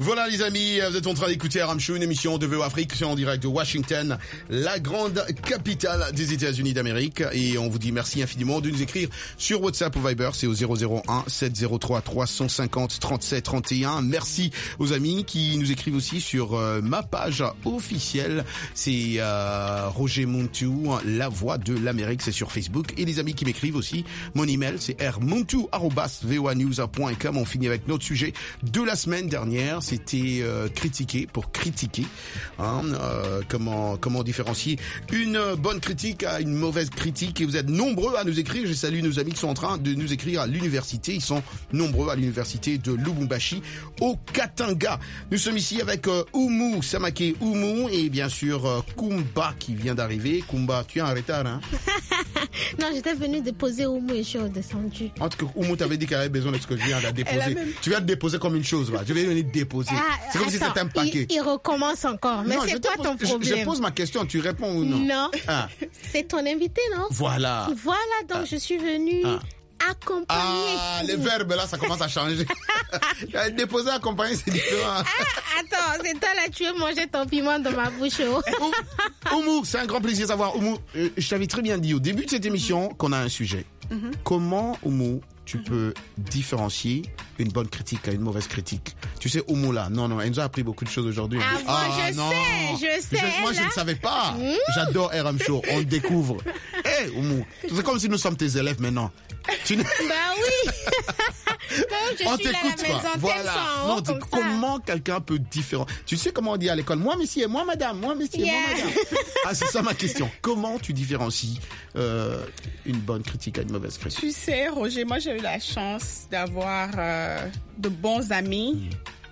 Voilà les amis, vous êtes en train d'écouter R M Show, une émission de V O Afrique, c'est en direct de Washington, la grande capitale des États-Unis d'Amérique. Et on vous dit merci infiniment de nous écrire sur WhatsApp ou Viber, c'est au zéro zéro un sept zéro trois trois cent cinquante trente-sept trente et un. Merci aux amis qui nous écrivent aussi sur euh, ma page officielle, c'est euh, Roger Muntu, la voix de l'Amérique, c'est sur Facebook. Et les amis qui m'écrivent aussi, mon email c'est r muntu arobase v o a news point com. On finit avec notre sujet de la semaine dernière, c'était euh, critiquer pour critiquer. Hein, euh, comment comment différencier une bonne critique à une mauvaise critique. Et vous êtes nombreux à nous écrire. Je salue nos amis qui sont en train de nous écrire à l'université. Ils sont nombreux à l'université de Lubumbashi au Katanga. Nous sommes ici avec euh, Oumou Samake Oumou et bien sûr euh, Kumba qui vient d'arriver. Kumba, tu es en retard, hein? Non, j'étais venue déposer Oumou et je suis redescendue. En tout cas, Oumou t'avait dit qu'elle avait besoin de ce que je viens de déposer. Même... Tu viens de déposer comme une chose, va. Je vais venir te déposer. Ah, c'est comme attends, si c'était un paquet. Il, il recommence encore. Mais non, c'est quoi pose, ton problème? Je, je pose ma question, tu réponds ou non? Non. Ah. C'est ton invité, non? Voilà. Voilà, donc ah. je suis venue ah. accompagner. Ah, les verbes là, ça commence à changer. Déposer, accompagner, c'est différent. Ah, attends, c'est toi là, tu veux manger ton piment dans ma bouche. Oumou, c'est un grand plaisir de savoir. Oumou, euh, je t'avais très bien dit au début de cette émission qu'on a un sujet. Mm-hmm. Comment, Oumou, tu peux différencier une bonne critique à une mauvaise critique? Tu sais, Oumou là, non, non, elle nous a appris beaucoup de choses aujourd'hui. Ah, moi, ah, je non. sais, je sais. Je, moi, je ne savais pas. Mmh. J'adore R M Show, on le découvre. Hé, hey, Oumou, c'est comme si nous sommes tes élèves maintenant. Tu... Bah oui. Bon, je on suis là à la maison, voilà. En non, haut, comme comment ça. Quelqu'un peut différent? Tu sais comment on dit à l'école? Moi, monsieur, moi, madame, moi, monsieur, yeah. moi, madame. Ah, c'est ça ma question. Comment tu différencies euh, une bonne critique à une mauvaise critique? Tu sais, Roger, moi, j'ai eu la chance d'avoir euh, de bons amis. Mmh.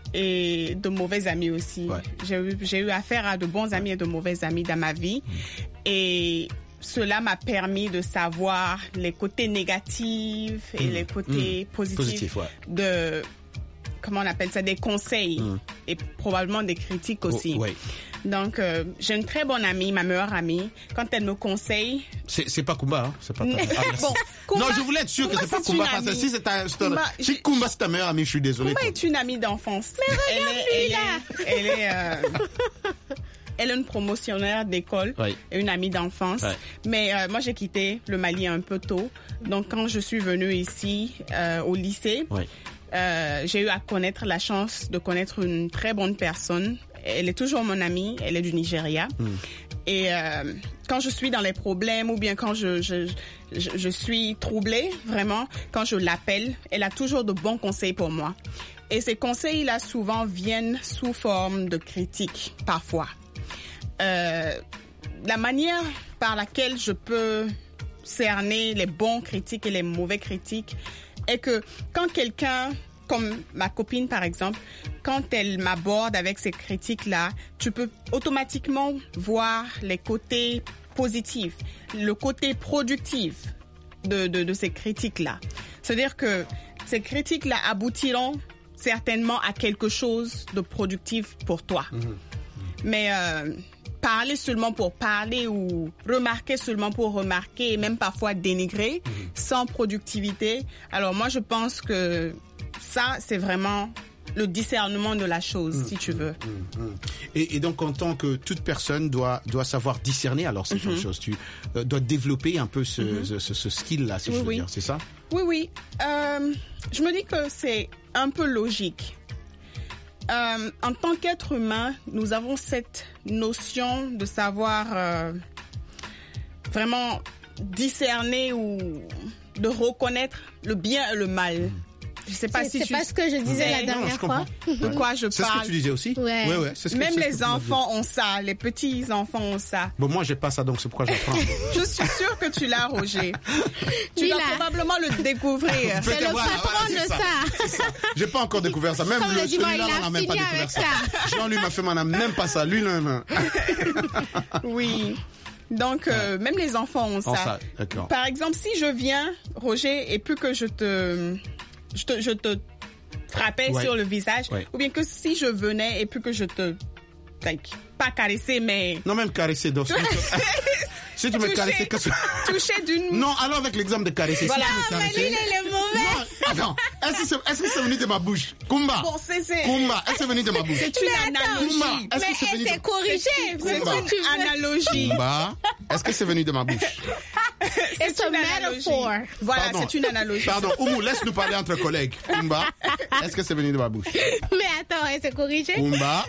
Et de mauvais amis aussi. Ouais. J'ai eu, j'ai eu affaire à de bons amis et de mauvais amis dans ma vie. Mmh. Et cela m'a permis de savoir les côtés négatifs et mmh. les côtés mmh. positifs Positif, ouais. de, comment on appelle ça, des conseils mmh. et probablement des critiques aussi. Oh, ouais. Donc, euh, j'ai une très bonne amie, ma meilleure amie. Quand elle me conseille... C'est, c'est pas Kumba, hein? C'est pas ta... ah, bon, Kumba, non, je voulais être sûr Kumba, que c'est pas Kumba. Parce que si c'est ta... Kumba, si Kumba, c'est ta meilleure amie, je suis désolé. Kumba est une amie d'enfance. Mais regarde elle est, lui, là! Elle est... Elle est, euh, elle est une promotionnaire d'école oui. et une amie d'enfance. Oui. Mais euh, moi, j'ai quitté le Mali un peu tôt. Donc, quand je suis venue ici, euh, au lycée, oui. euh, j'ai eu à connaître la chance de connaître une très bonne personne. Elle est toujours mon amie, elle est du Nigeria. Mm. Et euh, quand je suis dans les problèmes ou bien quand je, je, je, je suis troublée, vraiment, quand je l'appelle, elle a toujours de bons conseils pour moi. Et ces conseils-là, souvent, viennent sous forme de critiques, parfois. Euh, la manière par laquelle je peux cerner les bons critiques et les mauvais critiques est que quand quelqu'un... Comme ma copine, par exemple, quand elle m'aborde avec ces critiques-là, tu peux automatiquement voir les côtés positifs, le côté productif de, de, de ces critiques-là. C'est-à-dire que ces critiques-là aboutiront certainement à quelque chose de productif pour toi. Mmh. Mais euh, parler seulement pour parler ou remarquer seulement pour remarquer et même parfois dénigrer mmh. sans productivité, alors moi je pense que ça, c'est vraiment le discernement de la chose, mmh, si tu veux. Mmh, mmh. Et, et donc, en tant que toute personne doit doit savoir discerner alors ces mmh. choses, tu euh, dois développer un peu ce, mmh. ce, ce skill-là, si oui, je veux oui. dire, c'est ça? Oui, oui. Euh, je me dis que c'est un peu logique. Euh, en tant qu'être humain, nous avons cette notion de savoir euh, vraiment discerner ou de reconnaître le bien et le mal. Mmh. Je sais pas c'est, si c'est tu... pas ce que je disais la dernière non, fois. De quoi je c'est parle. C'est ce que tu disais aussi. Ouais. Ouais, ouais, c'est ce que, Même c'est les ce que enfants ont ça, les petits enfants ont ça. Bon, moi j'ai pas ça, donc c'est pourquoi j'apprends. Je suis sûre que tu l'as, Roger. Tu Lui, vas là. probablement le découvrir. C'est le voilà, patron voilà, de ça. ça. C'est ça. J'ai pas encore découvert ça. Même Comme le, le celui-là, dimanche, on n'a même pas découvert ça. ça. Jean-Louis m'a fait, on n'a même pas ça. Lui, non, non. Oui. Donc, euh, même les enfants ont ça. Oh, ça. D'accord. Par exemple, si je viens, Roger, et puis que je te... Je te... Je te frappais ouais. sur le visage, ouais. ou bien que si je venais et puis que je te, like, pas caresser, mais... Non, même caresser, donc... Si tu me Toucher- caressais, qu'est-ce que... toucher d'une... Non, alors avec l'exemple de caresser. Voilà. Si tu Ah, me mais caressais... lui, il est mauvais. Non, attends. Est-ce que c'est, est-ce que c'est venu de ma bouche? Kumba. Bon, c'est, c'est... Kumba, est-ce que c'est venu de ma bouche? C'est une Mais attends, analogie. Kumba, est-ce Mais que c'est venu elle s'est de... corrigée. C'est C'est Kumba. ce que tu une veux. analogie. Kumba, est-ce que c'est venu de ma bouche? It's a une analogie. metaphor. Voilà, Pardon. c'est une analogie. Pardon, Oumou, laisse-nous parler entre collègues. Kumba, est-ce que c'est venu de ma bouche? Mais attends, elle s'est corrigée. Kumba.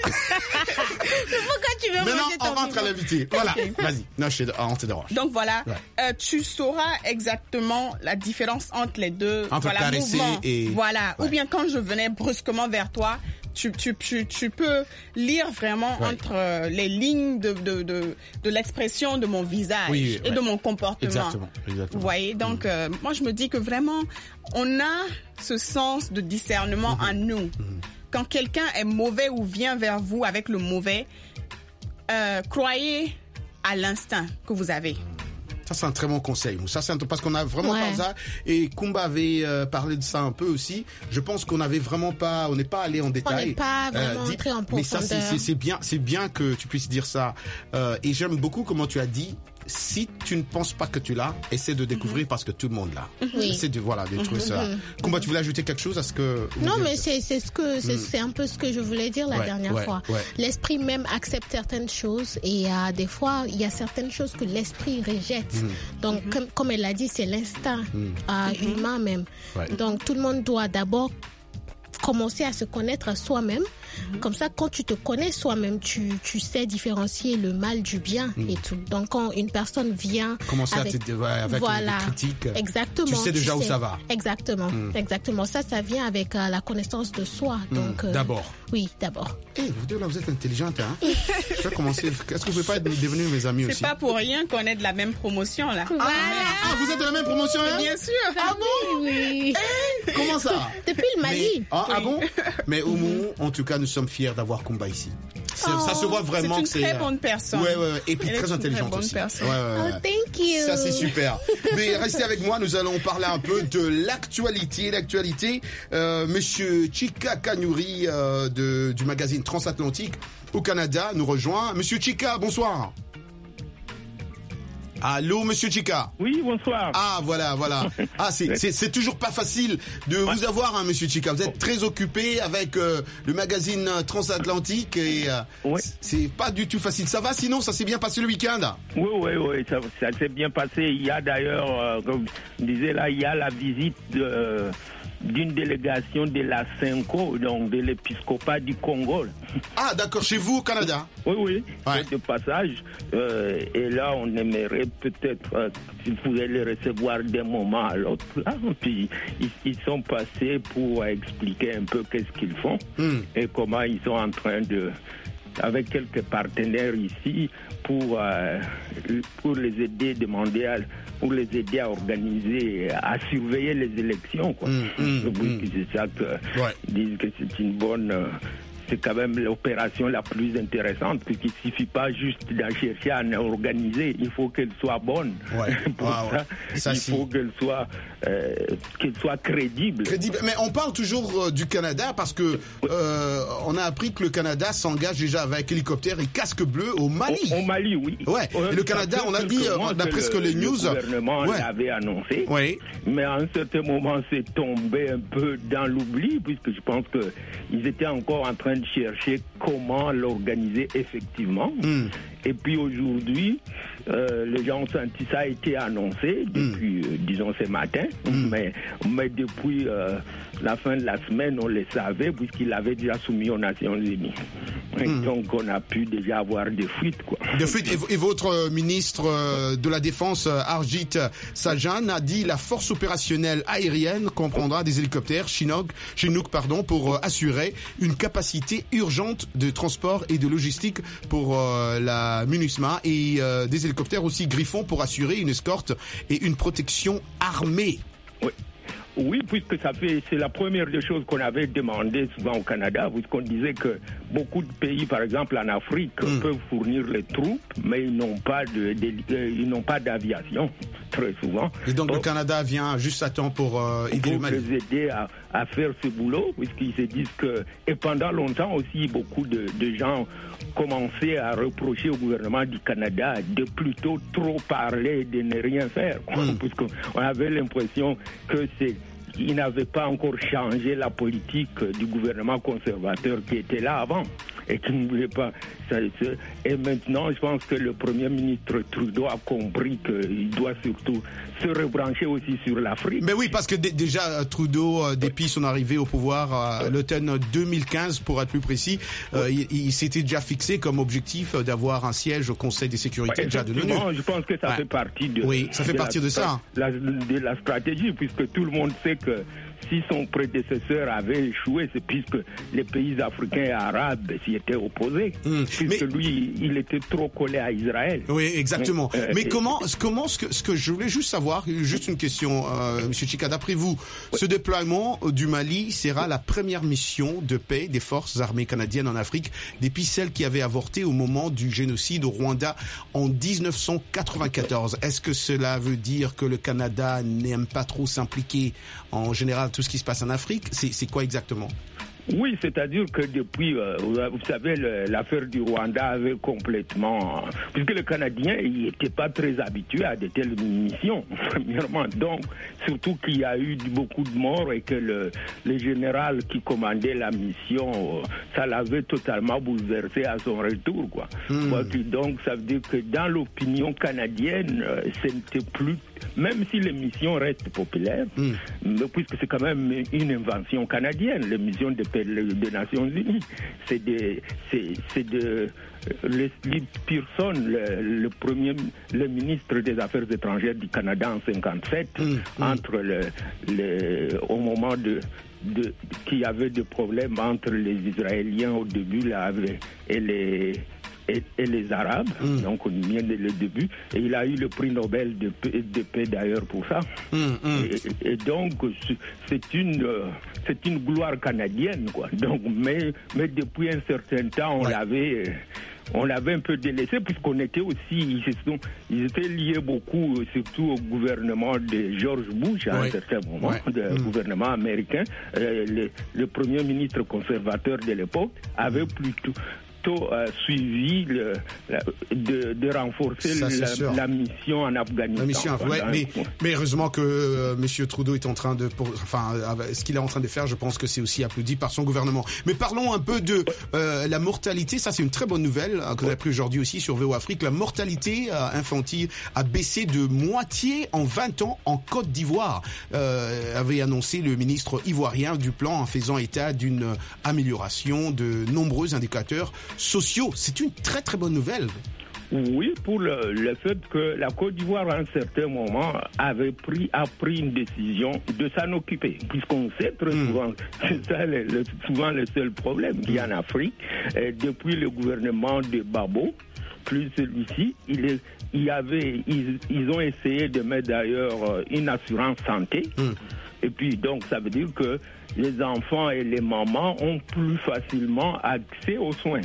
Pourquoi tu veux Maintenant, manger on ton rentre à vivant? l'invité. Voilà, vas-y. Non, je te, on te dérange. Donc voilà, Ouais. euh, tu sauras exactement la différence entre les deux. Entre voilà, caresser mouvements. et- Voilà. Ouais. Ou bien quand je venais brusquement vers toi, tu, tu, tu, tu peux lire vraiment Ouais. entre euh, les lignes de, de, de, de l'expression de mon visage Oui, et ouais. de mon comportement. Exactement, exactement. Vous voyez, donc euh, moi je me dis que vraiment, on a ce sens de discernement Mm-hmm. en nous. Quand quelqu'un est mauvais ou vient vers vous avec le mauvais, euh, croyez à l'instinct que vous avez. Ça, c'est un très bon conseil. Ça, c'est un... parce qu'on a vraiment Ouais. pas ça. Et Kumba avait euh, parlé de ça un peu aussi. Je pense qu'on n'avait vraiment pas, on n'est pas allé en détail. n'est pas vraiment dit- entré en Mais ça, c'est, profondeur. c'est, c'est bien, c'est bien que tu puisses dire ça. Euh, et j'aime beaucoup comment tu as dit. Si tu ne penses pas que tu l'as, essaie de découvrir parce que tout le monde l'a. Oui. Essaie de, voilà, de trouver ça. Mhm. Kumba, tu voulais ajouter quelque chose à ce que... Non, mais c'est c'est ce que c'est Mm. c'est un peu ce que je voulais dire la Ouais, dernière ouais, fois. ouais. L'esprit même accepte certaines choses et euh, des fois il y a certaines choses que l'esprit rejette. Mm. Donc comme comme elle l'a dit, c'est l'instinct Mm. euh, humain même. Ouais. Donc tout le monde doit d'abord commencer à se connaître à soi-même. Comme ça, quand tu te connais soi-même, tu, tu sais différencier le mal du bien Mm. et tout. Donc quand une personne vient Commencer avec, à te, ouais, avec voilà, les critiques. exactement, Tu sais déjà où ça va. Exactement, Mm. exactement. Ça, ça vient avec euh, la connaissance de soi. Donc Mm. euh, D'abord. Oui, d'abord. Eh, vous deux, là, vous êtes intelligente, hein? Je vais commencer. Est-ce que vous pouvez pas être devenir mes amis C'est aussi? pas pour rien qu'on est de la même promotion là. Voilà. Ah, vous êtes de la même promotion, hein? Bien sûr. Ah bon? Oui. Comment ça? Depuis le Mali. Mais, ah, ah bon? Mais Oumou, en tout cas, nous sommes fiers d'avoir Kumba ici. C'est- ça se voit vraiment C'est une que c'est... très bonne personne. Ouais, ouais, ouais. Et puis Elle est très une intelligente très bonne aussi. personne. Ouais, ouais, ouais. Oh, thank you. Ça, c'est super. Mais restez avec moi, nous allons parler un peu de l'actualité. L'actualité, euh, Monsieur Chika Kanyuri euh, de, du magazine Transatlantique au Canada nous rejoint. Monsieur Chika, bonsoir. Allô, Monsieur Chika. Oui, bonsoir. Ah, voilà, voilà. Ah, c'est, c'est, c'est toujours pas facile de vous avoir, hein, Monsieur Chika. Vous êtes très occupé avec euh, le magazine euh, Transatlantique et euh, c'est pas du tout facile. Ça va, sinon, ça s'est bien passé le week-end? Oui, oui, oui, ça, ça s'est bien passé. Il y a d'ailleurs, euh, comme je disais là, il y a la visite de, euh, d'une délégation de la Cinco, donc de l'épiscopat du Congo. Ah, d'accord, chez vous au Canada? Oui, oui, c'est de passage. Euh, et là, on aimerait peut-être, euh, si vous pouvez les recevoir d'un moment à l'autre. Là. Puis, ils, ils sont passés pour expliquer un peu qu'est-ce qu'ils font mm. et comment ils sont en train de, avec quelques partenaires ici, pour, euh, pour les aider, demander à, pour les aider à organiser, à surveiller les élections. Quoi. Mm, mm, Oui, mm. c'est ça que ouais. ils disent que c'est une bonne... Euh, c'est quand même l'opération la plus intéressante, puisqu'il ne suffit pas juste d'en chercher à en organiser, il faut qu'elle soit bonne. Ouais. Pour Ah, ouais. ça, Ça, il si. faut qu'elle soit, euh, qu'elle soit crédible. Crédible. Mais on parle toujours euh, du Canada parce que euh, on a appris que le Canada s'engage déjà avec hélicoptère et casque bleu au Mali. Au, au Mali, oui. Ouais. Euh, Et le ça Canada, fait on a quelques dit, euh, mois d'après ce que le- les news, le gouvernement ouais. l'avait annoncé. Oui. Mais à un certain moment, c'est tombé un peu dans l'oubli, puisque je pense que ils étaient encore en train de chercher comment l'organiser effectivement. Mm. Et puis aujourd'hui, euh, les gens ont senti ça a été annoncé depuis, euh, disons, ce matin. Mm. Mais, mais depuis euh, la fin de la semaine, on le savait, puisqu'il l'avait déjà soumis aux Nations Unies. Et Mm. donc, on a pu déjà avoir des fuites, quoi. De fait, et, et votre euh, ministre euh, de la Défense, euh, Arjit Sajjan, a dit la force opérationnelle aérienne comprendra des hélicoptères Chinook, Chinook pardon, pour euh, assurer une capacité urgente de transport et de logistique pour euh, la MINUSMA et euh, des hélicoptères aussi Griffon pour assurer une escorte et une protection armée. Oui. Oui, puisque ça fait, c'est la première des choses qu'on avait demandé souvent au Canada, puisqu'on disait que beaucoup de pays, par exemple en Afrique, mm. peuvent fournir les troupes, mais ils n'ont pas de, de, de ils n'ont pas d'aviation très souvent. Et donc, donc le Canada vient juste à temps pour euh, aider le Mali. Pour les aider à, à faire ce boulot, puisqu'ils se disent que, et pendant longtemps aussi, beaucoup de, de gens commençaient à reprocher au gouvernement du Canada de plutôt trop parler et de ne rien faire, mm. puisqu'on avait l'impression que c'est il n'avait pas encore changé la politique du gouvernement conservateur qui était là avant et qui ne voulait pas. Et maintenant, je pense que le Premier ministre Trudeau a compris qu'il doit surtout se rebrancher aussi sur l'Afrique. Mais oui, parce que d- déjà, Trudeau, depuis son arrivée au pouvoir, euh, l'automne deux mille quinze, pour être plus précis, euh, il, il s'était déjà fixé comme objectif d'avoir un siège au Conseil de sécurité ouais, déjà de l'ONU. Je pense que ça ouais. fait partie de, oui, ça fait de, partie la, de ça. La, de la stratégie, puisque tout le monde sait que si son prédécesseur avait échoué, c'est puisque les pays africains et arabes s'y étaient opposés. Mmh. Puisque Mais... lui, il était trop collé à Israël. Oui, exactement. Mais, euh, Mais et... comment, comment ce que, ce que je voulais juste savoir, juste une question, euh, M. Chika, d'après vous, oui. ce déploiement du Mali sera la première mission de paix des forces armées canadiennes en Afrique depuis celle qui avait avorté au moment du génocide au Rwanda en dix-neuf cent quatre-vingt-quatorze. Est-ce que cela veut dire que le Canada n'aime pas trop s'impliquer en général tout ce qui se passe en Afrique? C'est, c'est quoi exactement? Oui, c'est-à-dire que depuis, euh, vous savez, le, l'affaire du Rwanda avait complètement... Puisque le Canadien, il n'était pas très habitué à de telles missions, premièrement. Donc, surtout qu'il y a eu beaucoup de morts et que le, le général qui commandait la mission, ça l'avait totalement bouleversé à son retour, quoi. Mmh. Donc, ça veut dire que dans l'opinion canadienne, ce n'était plus... Même si les missions restent populaires, mmh. mais puisque c'est quand même une invention canadienne, les missions de paix des Nations Unies, c'est de, c'est, c'est de Leslie Pearson, le, le premier, le ministre des Affaires étrangères du Canada en cinquante-sept, mmh. entre le, le, au moment de de, qu'il y avait des problèmes entre les Israéliens au début là, et les Et, et les Arabes, mmh. donc on vient dès le début, et il a eu le prix Nobel de paix, de paix d'ailleurs pour ça. Mmh, mmh. Et, et donc c'est une c'est une gloire canadienne, quoi. Donc mais mais depuis un certain temps on ouais. l'avait on l'avait un peu délaissé puisqu'on était aussi ils, sont, ils étaient liés beaucoup surtout au gouvernement de George Bush à ouais. un certain moment, ouais. le mmh. gouvernement américain. Euh, le, le premier ministre conservateur de l'époque avait plutôt Euh, suivi le, la, de, de renforcer Ça, la, la mission en Afghanistan. La mission, ouais, mais, mais heureusement que euh, M. Trudeau est en train de, pour, enfin, euh, ce qu'il est en train de faire, je pense que c'est aussi applaudi par son gouvernement. Mais parlons un peu de euh, la mortalité. Ça, c'est une très bonne nouvelle euh, qu'on a appris aujourd'hui aussi sur V O Afrique. La mortalité euh, infantile a baissé de moitié en vingt ans en Côte d'Ivoire, euh, avait annoncé le ministre ivoirien du plan en faisant état d'une amélioration de nombreux indicateurs sociaux. C'est une très très bonne nouvelle. Oui, pour le, le fait que la Côte d'Ivoire, à un certain moment, avait pris, a pris une décision de s'en occuper, puisqu'on sait très mmh. souvent, c'est ça le, le, souvent le seul problème qu'il y a en Afrique. Et depuis le gouvernement de Babo, plus celui-ci, il est, il y avait, ils, ils ont essayé de mettre d'ailleurs une assurance santé. Mmh. Et puis, donc, ça veut dire que les enfants et les mamans ont plus facilement accès aux soins.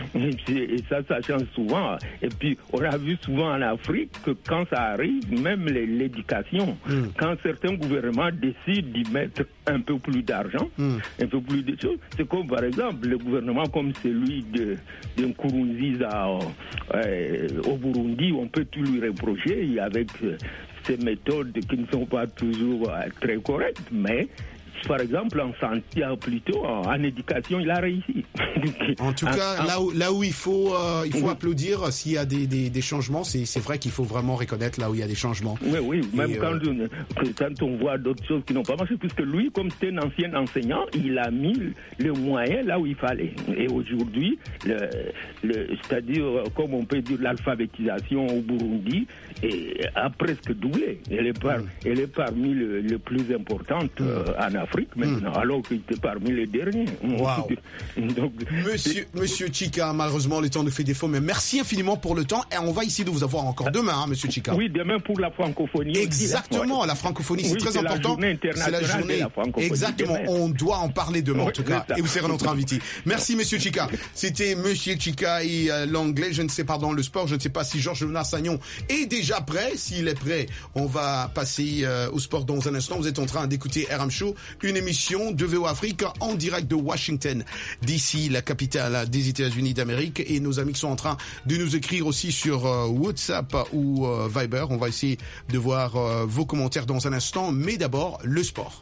Et ça, ça change souvent. Et puis, on a vu souvent en Afrique que quand ça arrive, même l'éducation, mm. quand certains gouvernements décident d'y mettre un peu plus d'argent, mm. un peu plus de choses, c'est comme par exemple le gouvernement comme celui de, de Nkurunziza euh, au Burundi, on peut tout lui reprocher avec euh, ces méthodes qui ne sont pas toujours euh, très correctes, mais par exemple, en santé, plutôt en éducation, il a réussi. En tout cas, en, là où là où il faut euh, il faut oui. applaudir s'il y a des des, des changements, c'est c'est vrai qu'il faut vraiment reconnaître là où il y a des changements. Oui, oui. Même Et, quand, euh... quand on voit d'autres choses qui n'ont pas marché, puisque lui, comme c'était un ancien enseignant, il a mis le moyen là où il fallait. Et aujourd'hui, le, le c'est-à-dire comme on peut dire l'alphabétisation au Burundi est, a presque doublé. Elle est par, mm. elle est parmi le, les plus importantes mm. euh, en Afrique. d'Afrique maintenant, mmh. alors qu'il était parmi les derniers. Wow. Donc, monsieur, monsieur Chika, malheureusement, le temps nous fait défaut, mais merci infiniment pour le temps et on va essayer de vous avoir encore demain, hein, monsieur Chika. Oui, demain pour la francophonie. Exactement, aussi, la francophonie, c'est oui, très c'est important. C'est la journée. De la francophonie. Exactement, demain. On doit en parler demain, oui, en tout cas. Et vous serez notre invité. Merci, monsieur Chika. C'était monsieur Chika et euh, l'anglais, je ne sais pas dans le sport, je ne sais pas si Georges Leonard-Sagnon est déjà prêt. S'il est prêt, on va passer euh, au sport dans un instant. Vous êtes en train d'écouter R M Show, une émission de V O Afrique en direct de Washington, D C, la capitale des États-Unis d'Amérique. Et nos amis qui sont en train de nous écrire aussi sur euh, WhatsApp ou euh, Viber. On va essayer de voir euh, vos commentaires dans un instant. Mais d'abord, le sport.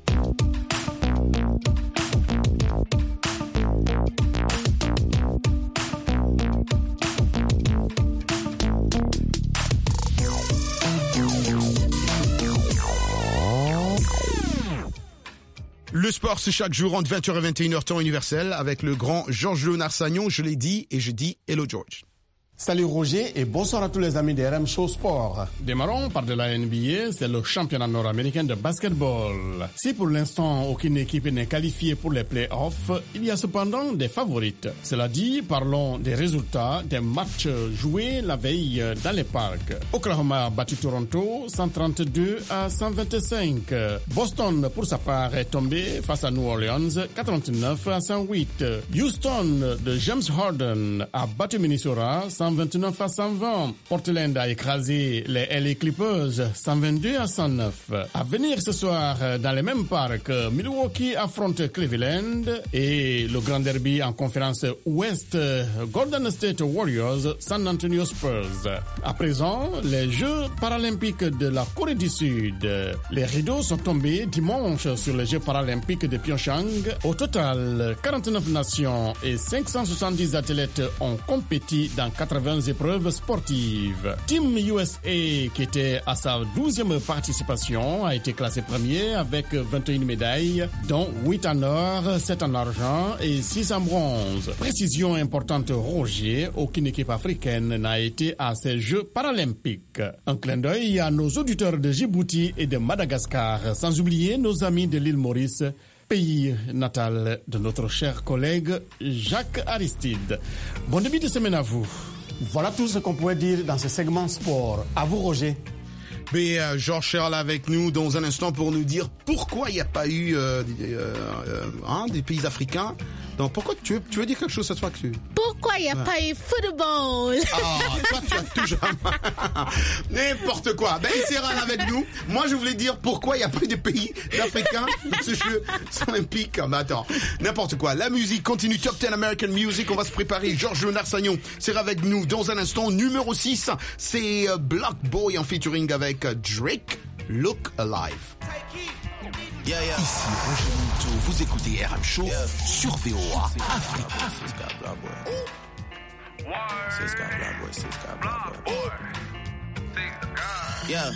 Le sport, c'est chaque jour entre vingt heures et vingt et une heures temps universel avec le grand Georges Leonard-Sagnon. Je l'ai dit et je dis hello George. Salut Roger et bonsoir à tous les amis de R M Show Sport. Démarrons par de la N B A, c'est le championnat nord-américain de basketball. Si pour l'instant aucune équipe n'est qualifiée pour les playoffs, il y a cependant des favorites. Cela dit, parlons des résultats des matchs joués la veille dans les parcs. Oklahoma a battu Toronto cent trente-deux à cent vingt-cinq. Boston, pour sa part, est tombé face à New Orleans quatre-vingt-neuf à cent huit. Houston de James Harden a battu Minnesota cent vingt-neuf à cent vingt. Portland a écrasé les L A Clippers cent vingt-deux à cent neuf. À venir ce soir dans les mêmes parcs, Milwaukee affronte Cleveland et le grand derby en conférence Ouest, Golden State Warriors, San Antonio Spurs. À présent, les Jeux paralympiques de la Corée du Sud. Les rideaux sont tombés dimanche sur les Jeux paralympiques de Pyeongchang. Au total, quarante-neuf nations et cinq cent soixante-dix athlètes ont compéti dans quatre-vingts épreuves sportives. Team U S A, qui était à sa douzième participation, a été classé premier avec vingt et une médailles, dont huit en or, sept en argent et six en bronze. Précision importante, Roger, aucune équipe africaine n'a été à ces Jeux paralympiques. Un clin d'œil à nos auditeurs de Djibouti et de Madagascar, sans oublier nos amis de l'île Maurice, pays natal de notre cher collègue Jacques Aristide. Bon début de semaine à vous. Voilà tout ce qu'on pouvait dire dans ce segment sport. À vous, Roger. Mais euh, Georges Charles avec nous dans un instant pour nous dire pourquoi il n'y a pas eu euh, euh, euh, hein, des pays africains. Donc pourquoi tu veux, tu veux dire quelque chose cette fois que tu... Pourquoi il n'y a ouais. pas eu football? Ah, toi tu as toujours n'importe quoi. Ben il sera avec nous. Moi je voulais dire pourquoi il n'y a pas eu de pays africains dans ce jeu olympique. Mais attends, n'importe quoi. La musique continue. Top dix American Music. On va se préparer. Georges Leonard-Sagnon sera avec nous dans un instant. Numéro six, c'est Block Boy en featuring avec Drake. Look Alive. Yeah, yeah. Ici Roger Monteau, vous écoutez R M Show yeah. sur V O A Afrique. C'est Scott Black Boy. C'est Scott Black Boy. C'est Scott Black Boy. Yeah.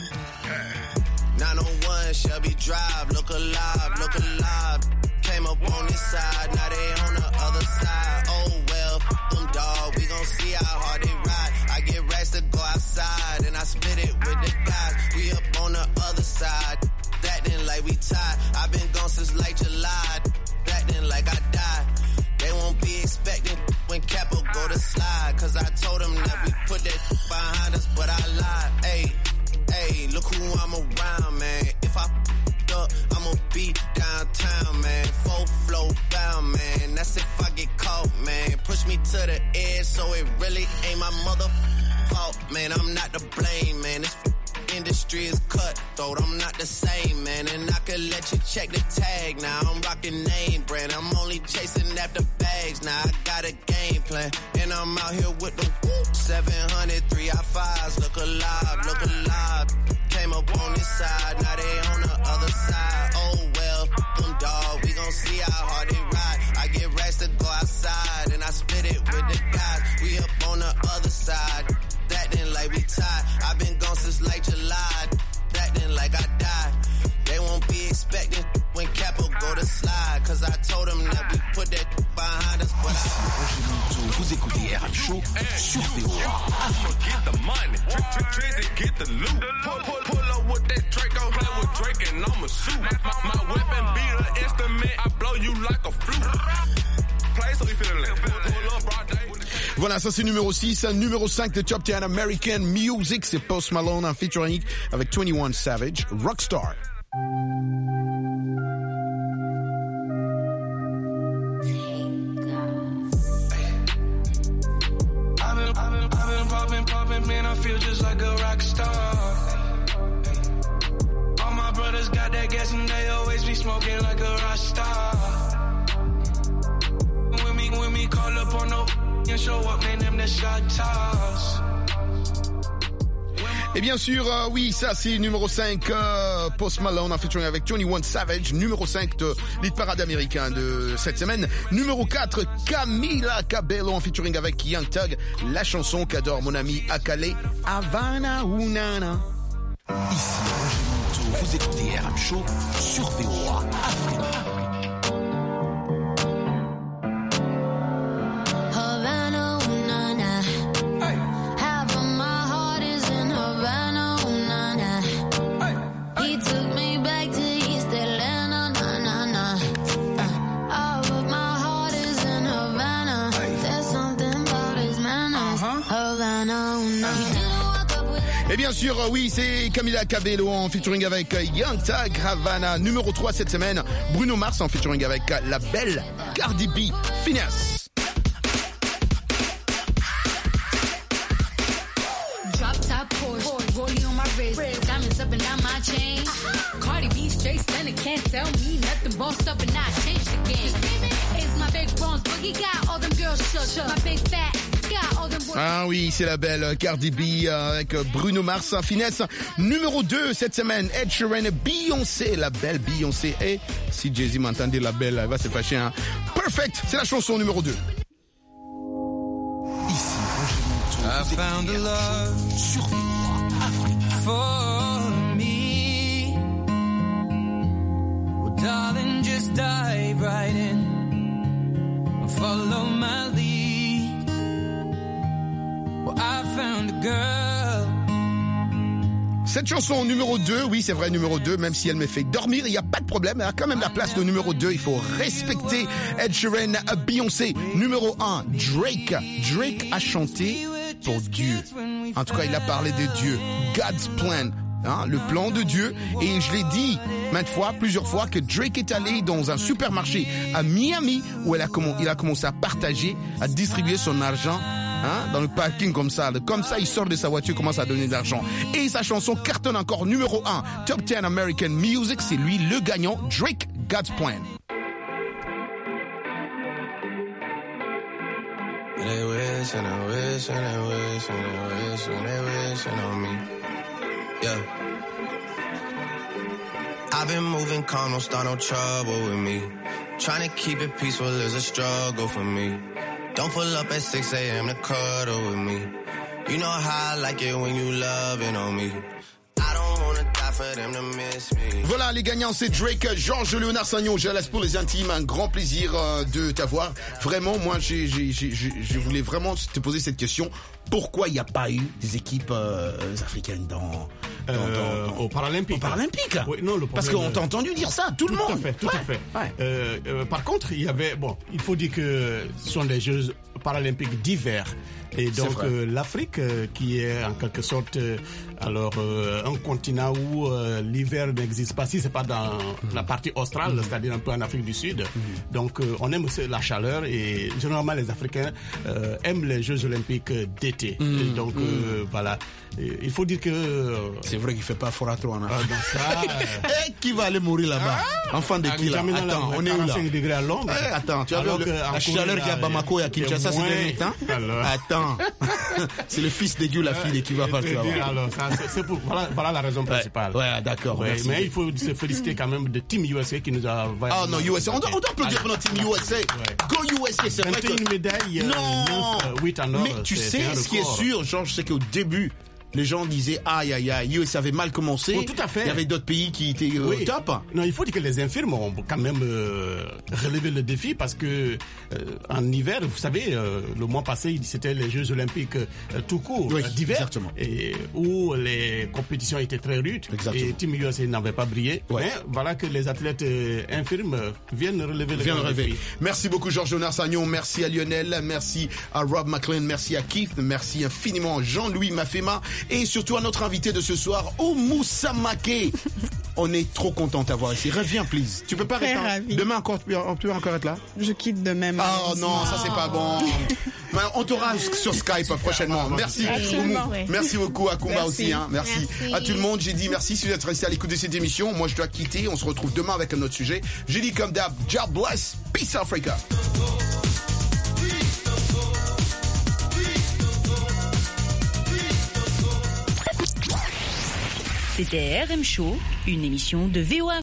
nine oh one Shelby Drive. Look alive, look alive. Came up on this side, now they on the other side. Oh well, them dog, we gon' see how hard they ride. I get racks to go outside, and I split it with the guys. We up on the other side. Acting like we tied. I've been gone since like July. Acting like I died. They won't be expecting when Capo go to slide. Cause I told them that we put that behind us, but I lied. Hey, hey, look who I'm around, man. If I f***ed up, I'ma be downtown, man. Full flow bound, man. That's if I get caught, man. Push me to the edge, so it really ain't my mother fault, man. I'm not to blame, man. It's industry is cutthroat, I'm not the same, man. And I could let you check the tag now. I'm rocking name brand, I'm only chasing after bags now. I got a game plan, and I'm out here with the whoop. seven hundred, three I fives, look alive, look alive. Came up on this side, now they on the other side. Oh well, them dog, we gon' see how hard they ride. I get racks to go outside, and I split it with the guys. We up on the other side. Acting like we tied. I've been gone since like July. Acting like I died. They won't be expecting when Capo go to slide. Cause I told them that we put that behind us, but I... Vous écoutez R M Show sur V O A. Get the money, Trizzy get the loot. Pull, pull, pull up with that Draco, play with Drake and I'ma shoot. My, my weapon be the instrument, I blow you like a flute. Play so we feeling lit. Pull up, broad day. Voilà, ça c'est numéro six. Numéro cinq de Top dix American Music, c'est Post Malone en featuring avec twenty-one Savage, Rockstar. Poppin', poppin', man, I feel just like a rock star. All my brothers got that gas and they always be smoking like a rock star. When me, when me call up on no and show up, man, them the shot toss. Et bien sûr, euh, oui, ça c'est numéro cinq, euh, Post Malone en featuring avec twenty-one Savage, numéro cinq de l'hit parade américain de cette semaine. Numéro quatre, Camila Cabello en featuring avec Young Thug, la chanson qu'adore mon ami Akale, Havana Unana. Ici, Roger Monteau, vous écoutez R M Show sur V O A Afrique. Et bien sûr, oui, c'est Camila Cabello en featuring avec Young Thug, Havana. Numéro trois cette semaine, Bruno Mars en featuring avec la belle Cardi B, Finesse. Drop top Porsche, rollie on my wrist, diamonds up and down my chain. Cardi B straight stunning, can't tell me nothing. Bossed up and I changed the game. It's my big bronze boogie, got all them girls shook. My big fat. Ah oui, c'est la belle Cardi B avec Bruno Mars, Finesse. Numéro deux cette semaine, Ed Sheeran et Beyoncé, la belle Beyoncé. Et si Jay-Z m'entendait, la belle, elle va se fâcher. Hein. Perfect, c'est la chanson numéro deux. Ici, Roger Monteau, I found a love sur V O A Afrique. For me, well, darling, just dive right in, follow my lead. I found a girl. Cette chanson numéro deux, oui c'est vrai numéro deux, même si elle me fait dormir, il n'y a pas de problème, elle a quand même la place de numéro deux, il faut respecter Ed Sheeran, Beyoncé. Numéro un, Drake. Drake a chanté pour Dieu. En tout cas, il a parlé de Dieu. God's plan. Hein, le plan de Dieu. Et je l'ai dit maintes fois, plusieurs fois, que Drake est allé dans un supermarché à Miami où elle a comm- il a commencé à partager, à distribuer son argent. Hein, dans le parking comme ça, comme ça il sort de sa voiture, commence à donner de l'argent. Et sa chanson cartonne encore numéro un, Top dix American Music, c'est lui le gagnant, Drake, God's Plan. They wish and they wish and they wish and they wish and they wishing on me. Yeah. I've been moving calm, don't start no trouble with me. Trying to keep it peaceful is a struggle for me. Don't pull up at six a.m. to cuddle with me. You know how I like it when you loving on me. I don't wanna die for them to miss me. Voilà, les gagnants, c'est Drake, Georges Léonard Sagnon. Je laisse pour les intimes, un grand plaisir euh, de t'avoir. Vraiment, moi, j'ai, j'ai, j'ai, je voulais vraiment te poser cette question. Pourquoi il n'y a pas eu des équipes euh, africaines dans, dans, euh, dans, dans au Paralympique? Au Paralympique. Oui, non, le problème, parce qu'on t'a entendu dire ça, tout, tout le monde. Tout à fait, tout ouais. à fait. Ouais. Euh, euh, par contre, il y avait, bon, il faut dire que ce sont des Jeux paralympiques d'hiver. Et donc euh, l'Afrique, euh, qui est en quelque sorte euh, alors euh, un continent où euh, l'hiver n'existe pas, si c'est pas dans mmh. la partie australe, mmh. c'est-à-dire un peu en Afrique du Sud. Mmh. Donc euh, on aime la chaleur et généralement les Africains euh, aiment les Jeux olympiques d'été. Mmh. Et donc mmh. euh, voilà, et, il faut dire que euh, c'est vrai qu'il fait pas froid trop en Afrique. Euh, dans ça, euh, et qui va aller mourir là-bas? Ah, enfant de qui là? Attends, on est où là? quarante-cinq degrés à l'ombre. Eh, attends, tu as vu la chaleur qu'il y a à Bamako et à Kinshasa ces derniers temps? Attends. C'est le fils de Dieu, la fille qui va partir là-bas. Alors, ça, c'est, c'est pour, voilà, voilà la raison principale. Ouais, ouais d'accord. Ouais, mais il faut se féliciter quand même de Team U S A qui nous a... Ah non, U S A. On doit, on doit applaudir pour notre Team U S A. Ouais. Go U S A, c'est vrai que... vingt et une médailles, non. neuf, huit en or. Mais tu c'est, sais, c'est ce qui est sûr, Georges, c'est qu'au début les gens disaient aïe aïe aïe, U S A avait mal commencé. Oh, tout à fait. Il y avait d'autres pays qui étaient euh, Oui. au top. Non, il faut dire que les infirmes ont quand même euh, relevé le défi parce que euh, en hiver, vous savez, euh, le mois passé, c'était les Jeux Olympiques euh, tout court Oui, euh, d'hiver, exactement. et où les compétitions étaient très rudes. Exactement. Et Team U S A n'avait pas brillé. Ouais. Mais voilà que les athlètes euh, infirmes euh, viennent relever le Viens le grand rêver. défi. Merci beaucoup Georges Jonas Sagnon, merci à Lionel, merci à Rob McLean, merci à Keith, merci infiniment à Jean-Louis Mafema et surtout à notre invité de ce soir, Oumoussa Maké. On est trop content de t'avoir ici. Reviens, please. Tu peux pas Très rester. ravie. Demain encore, tu peux encore être là? Je quitte demain. Oh non, ça c'est pas bon. Mais on t'aura sur Skype prochainement. Merci. Absolument. Oumou. Merci beaucoup à Kumba Merci. aussi. Hein. Merci. Merci. à tout le monde. J'ai dit merci si vous êtes resté à l'écoute de cette émission. Moi, je dois quitter. On se retrouve demain avec un autre sujet. J'ai dit comme d'hab, God bless. Peace Africa. C'était R M Show, une émission de V O A.